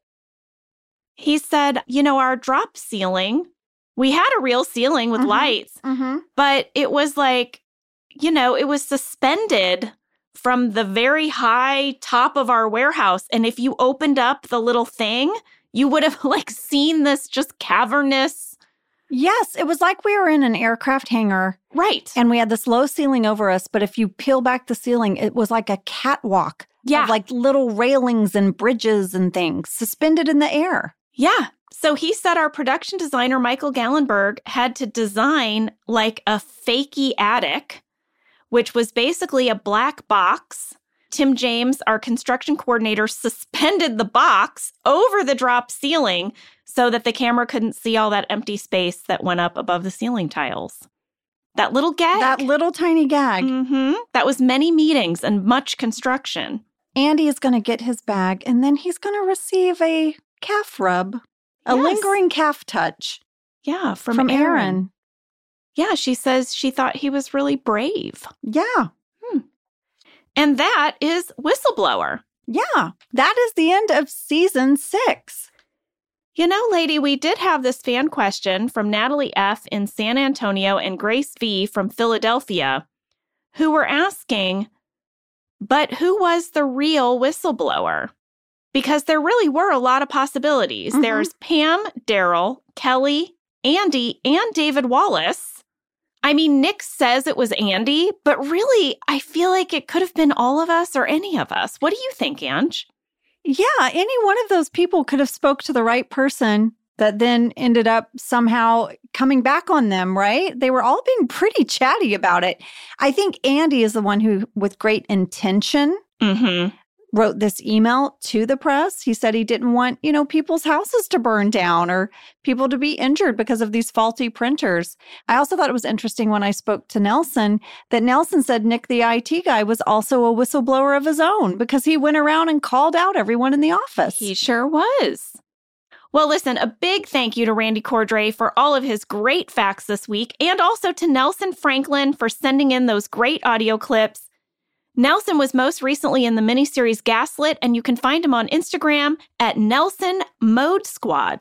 A: He said, our drop ceiling, we had a real ceiling with lights, but it was like, it was suspended
C: from the very high top of our warehouse. And if you opened up the little thing, you would have seen this just cavernous.
B: Yes, it was like we were in an aircraft hangar.
C: Right.
B: And we had this low ceiling over us, but if you peel back the ceiling, it was like a catwalk.
C: Yeah.
B: Of little railings and bridges and things suspended in the air.
C: Yeah. So he said our production designer, Michael Gallenberg, had to design a fakey attic, which was basically a black box. Tim James, our construction coordinator, suspended the box over the drop ceiling so that the camera couldn't see all that empty space that went up above the ceiling tiles. That little gag.
B: That little tiny gag.
C: Mm-hmm. That was many meetings and much construction.
B: Andy is going to get his bag, and then he's going to receive a calf rub, a lingering calf touch.
C: Yeah, from
B: Erin.
C: Yeah, she says she thought he was really brave.
B: Yeah.
C: And that is Whistleblower.
B: Yeah, that is the end of season 6.
C: You know, lady, we did have this fan question from Natalie F. in San Antonio and Grace V. from Philadelphia, who were asking, but who was the real whistleblower? Because there really were a lot of possibilities.
B: Mm-hmm.
C: There's Pam, Daryl, Kelly, Andy, and David Wallace. I mean, Nick says it was Andy, but really, I feel like it could have been all of us or any of us. What do you think, Ange?
B: Yeah, any one of those people could have spoke to the right person that then ended up somehow coming back on them, right? They were all being pretty chatty about it. I think Andy is the one who, with great intention, wrote this email to the press. He said he didn't want, people's houses to burn down or people to be injured because of these faulty printers. I also thought it was interesting when I spoke to Nelson that Nelson said Nick, the IT guy, was also a whistleblower of his own because he went around and called out everyone in the office.
C: He sure was. Well, listen, a big thank you to Randy Cordray for all of his great facts this week, and also to Nelson Franklin for sending in those great audio clips. Nelson was most recently in the miniseries Gaslit, and you can find him on Instagram at Nelson Mode Squad.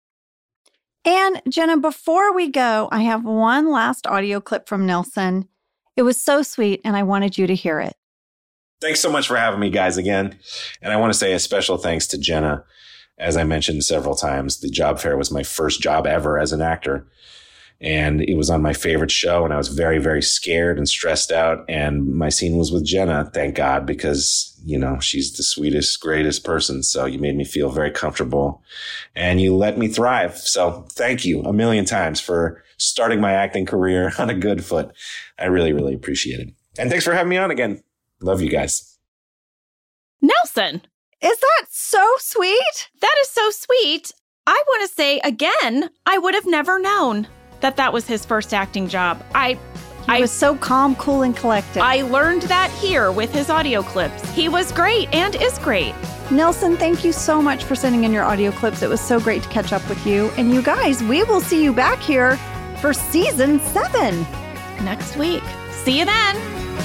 B: And Jenna, before we go, I have one last audio clip from Nelson. It was so sweet, and I wanted you to hear it.
D: Thanks so much for having me, guys, again. And I want to say a special thanks to Jenna. As I mentioned several times, the job fair was my first job ever as an actor. And it was on my favorite show, and I was very, very scared and stressed out. And my scene was with Jenna, thank God, because, she's the sweetest, greatest person. So you made me feel very comfortable, and you let me thrive. So thank you a million times for starting my acting career on a good foot. I really, really appreciate it. And thanks for having me on again. Love you guys.
C: Nelson.
B: Is that so sweet?
C: That is so sweet. I want to say again, I would have never known that was his first acting job. He
B: was so calm, cool, and collected.
C: I learned that here with his audio clips. He was great and is great.
B: Nelson, thank you so much for sending in your audio clips. It was so great to catch up with you. And you guys, we will see you back here for season 7
C: next week. See you then.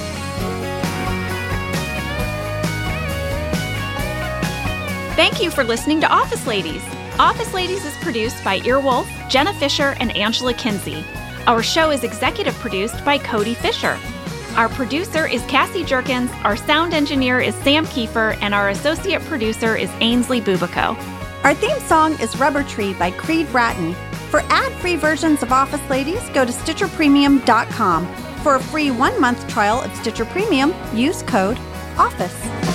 C: Thank you for listening to Office Ladies. Office Ladies is produced by Earwolf, Jenna Fisher, and Angela Kinsey. Our show is executive produced by Cody Fisher. Our producer is Cassie Jerkins, our sound engineer is Sam Kiefer, and our associate producer is Ainsley Bubico.
B: Our theme song is Rubber Tree by Creed Bratton. For ad-free versions of Office Ladies, go to StitcherPremium.com. For a free 1-month trial of Stitcher Premium, use code OFFICE.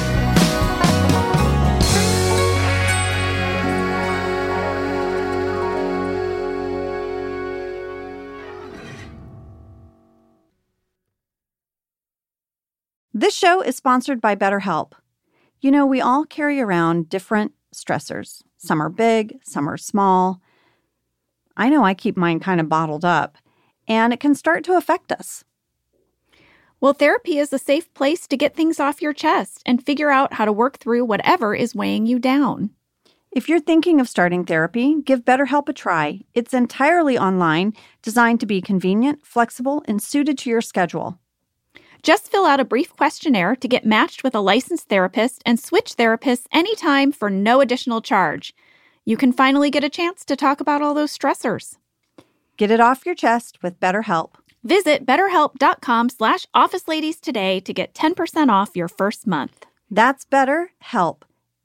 B: This show is sponsored by BetterHelp. We all carry around different stressors. Some are big, some are small. I know I keep mine kind of bottled up, and it can start to affect us.
A: Well, therapy is a safe place to get things off your chest and figure out how to work through whatever is weighing you down.
B: If you're thinking of starting therapy, give BetterHelp a try. It's entirely online, designed to be convenient, flexible, and suited to your schedule.
A: Just fill out a brief questionnaire to get matched with a licensed therapist and switch therapists anytime for no additional charge. You can finally get a chance to talk about all those stressors.
B: Get it off your chest with BetterHelp.
A: Visit betterhelp.com/officeladies today to get 10% off your first month.
B: That's BetterHelp,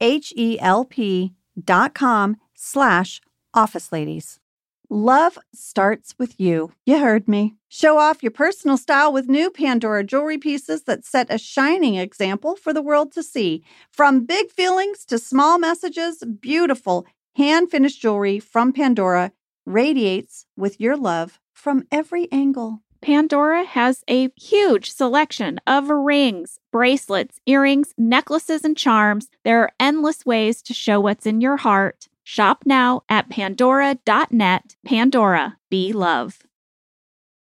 B: HELP.com/officeladies. Love starts with you. You heard me. Show off your personal style with new Pandora jewelry pieces that set a shining example for the world to see. From big feelings to small messages, beautiful hand-finished jewelry from Pandora radiates with your love from every angle.
A: Pandora has a huge selection of rings, bracelets, earrings, necklaces, and charms. There are endless ways to show what's in your heart. Shop now at pandora.net. Pandora, be love.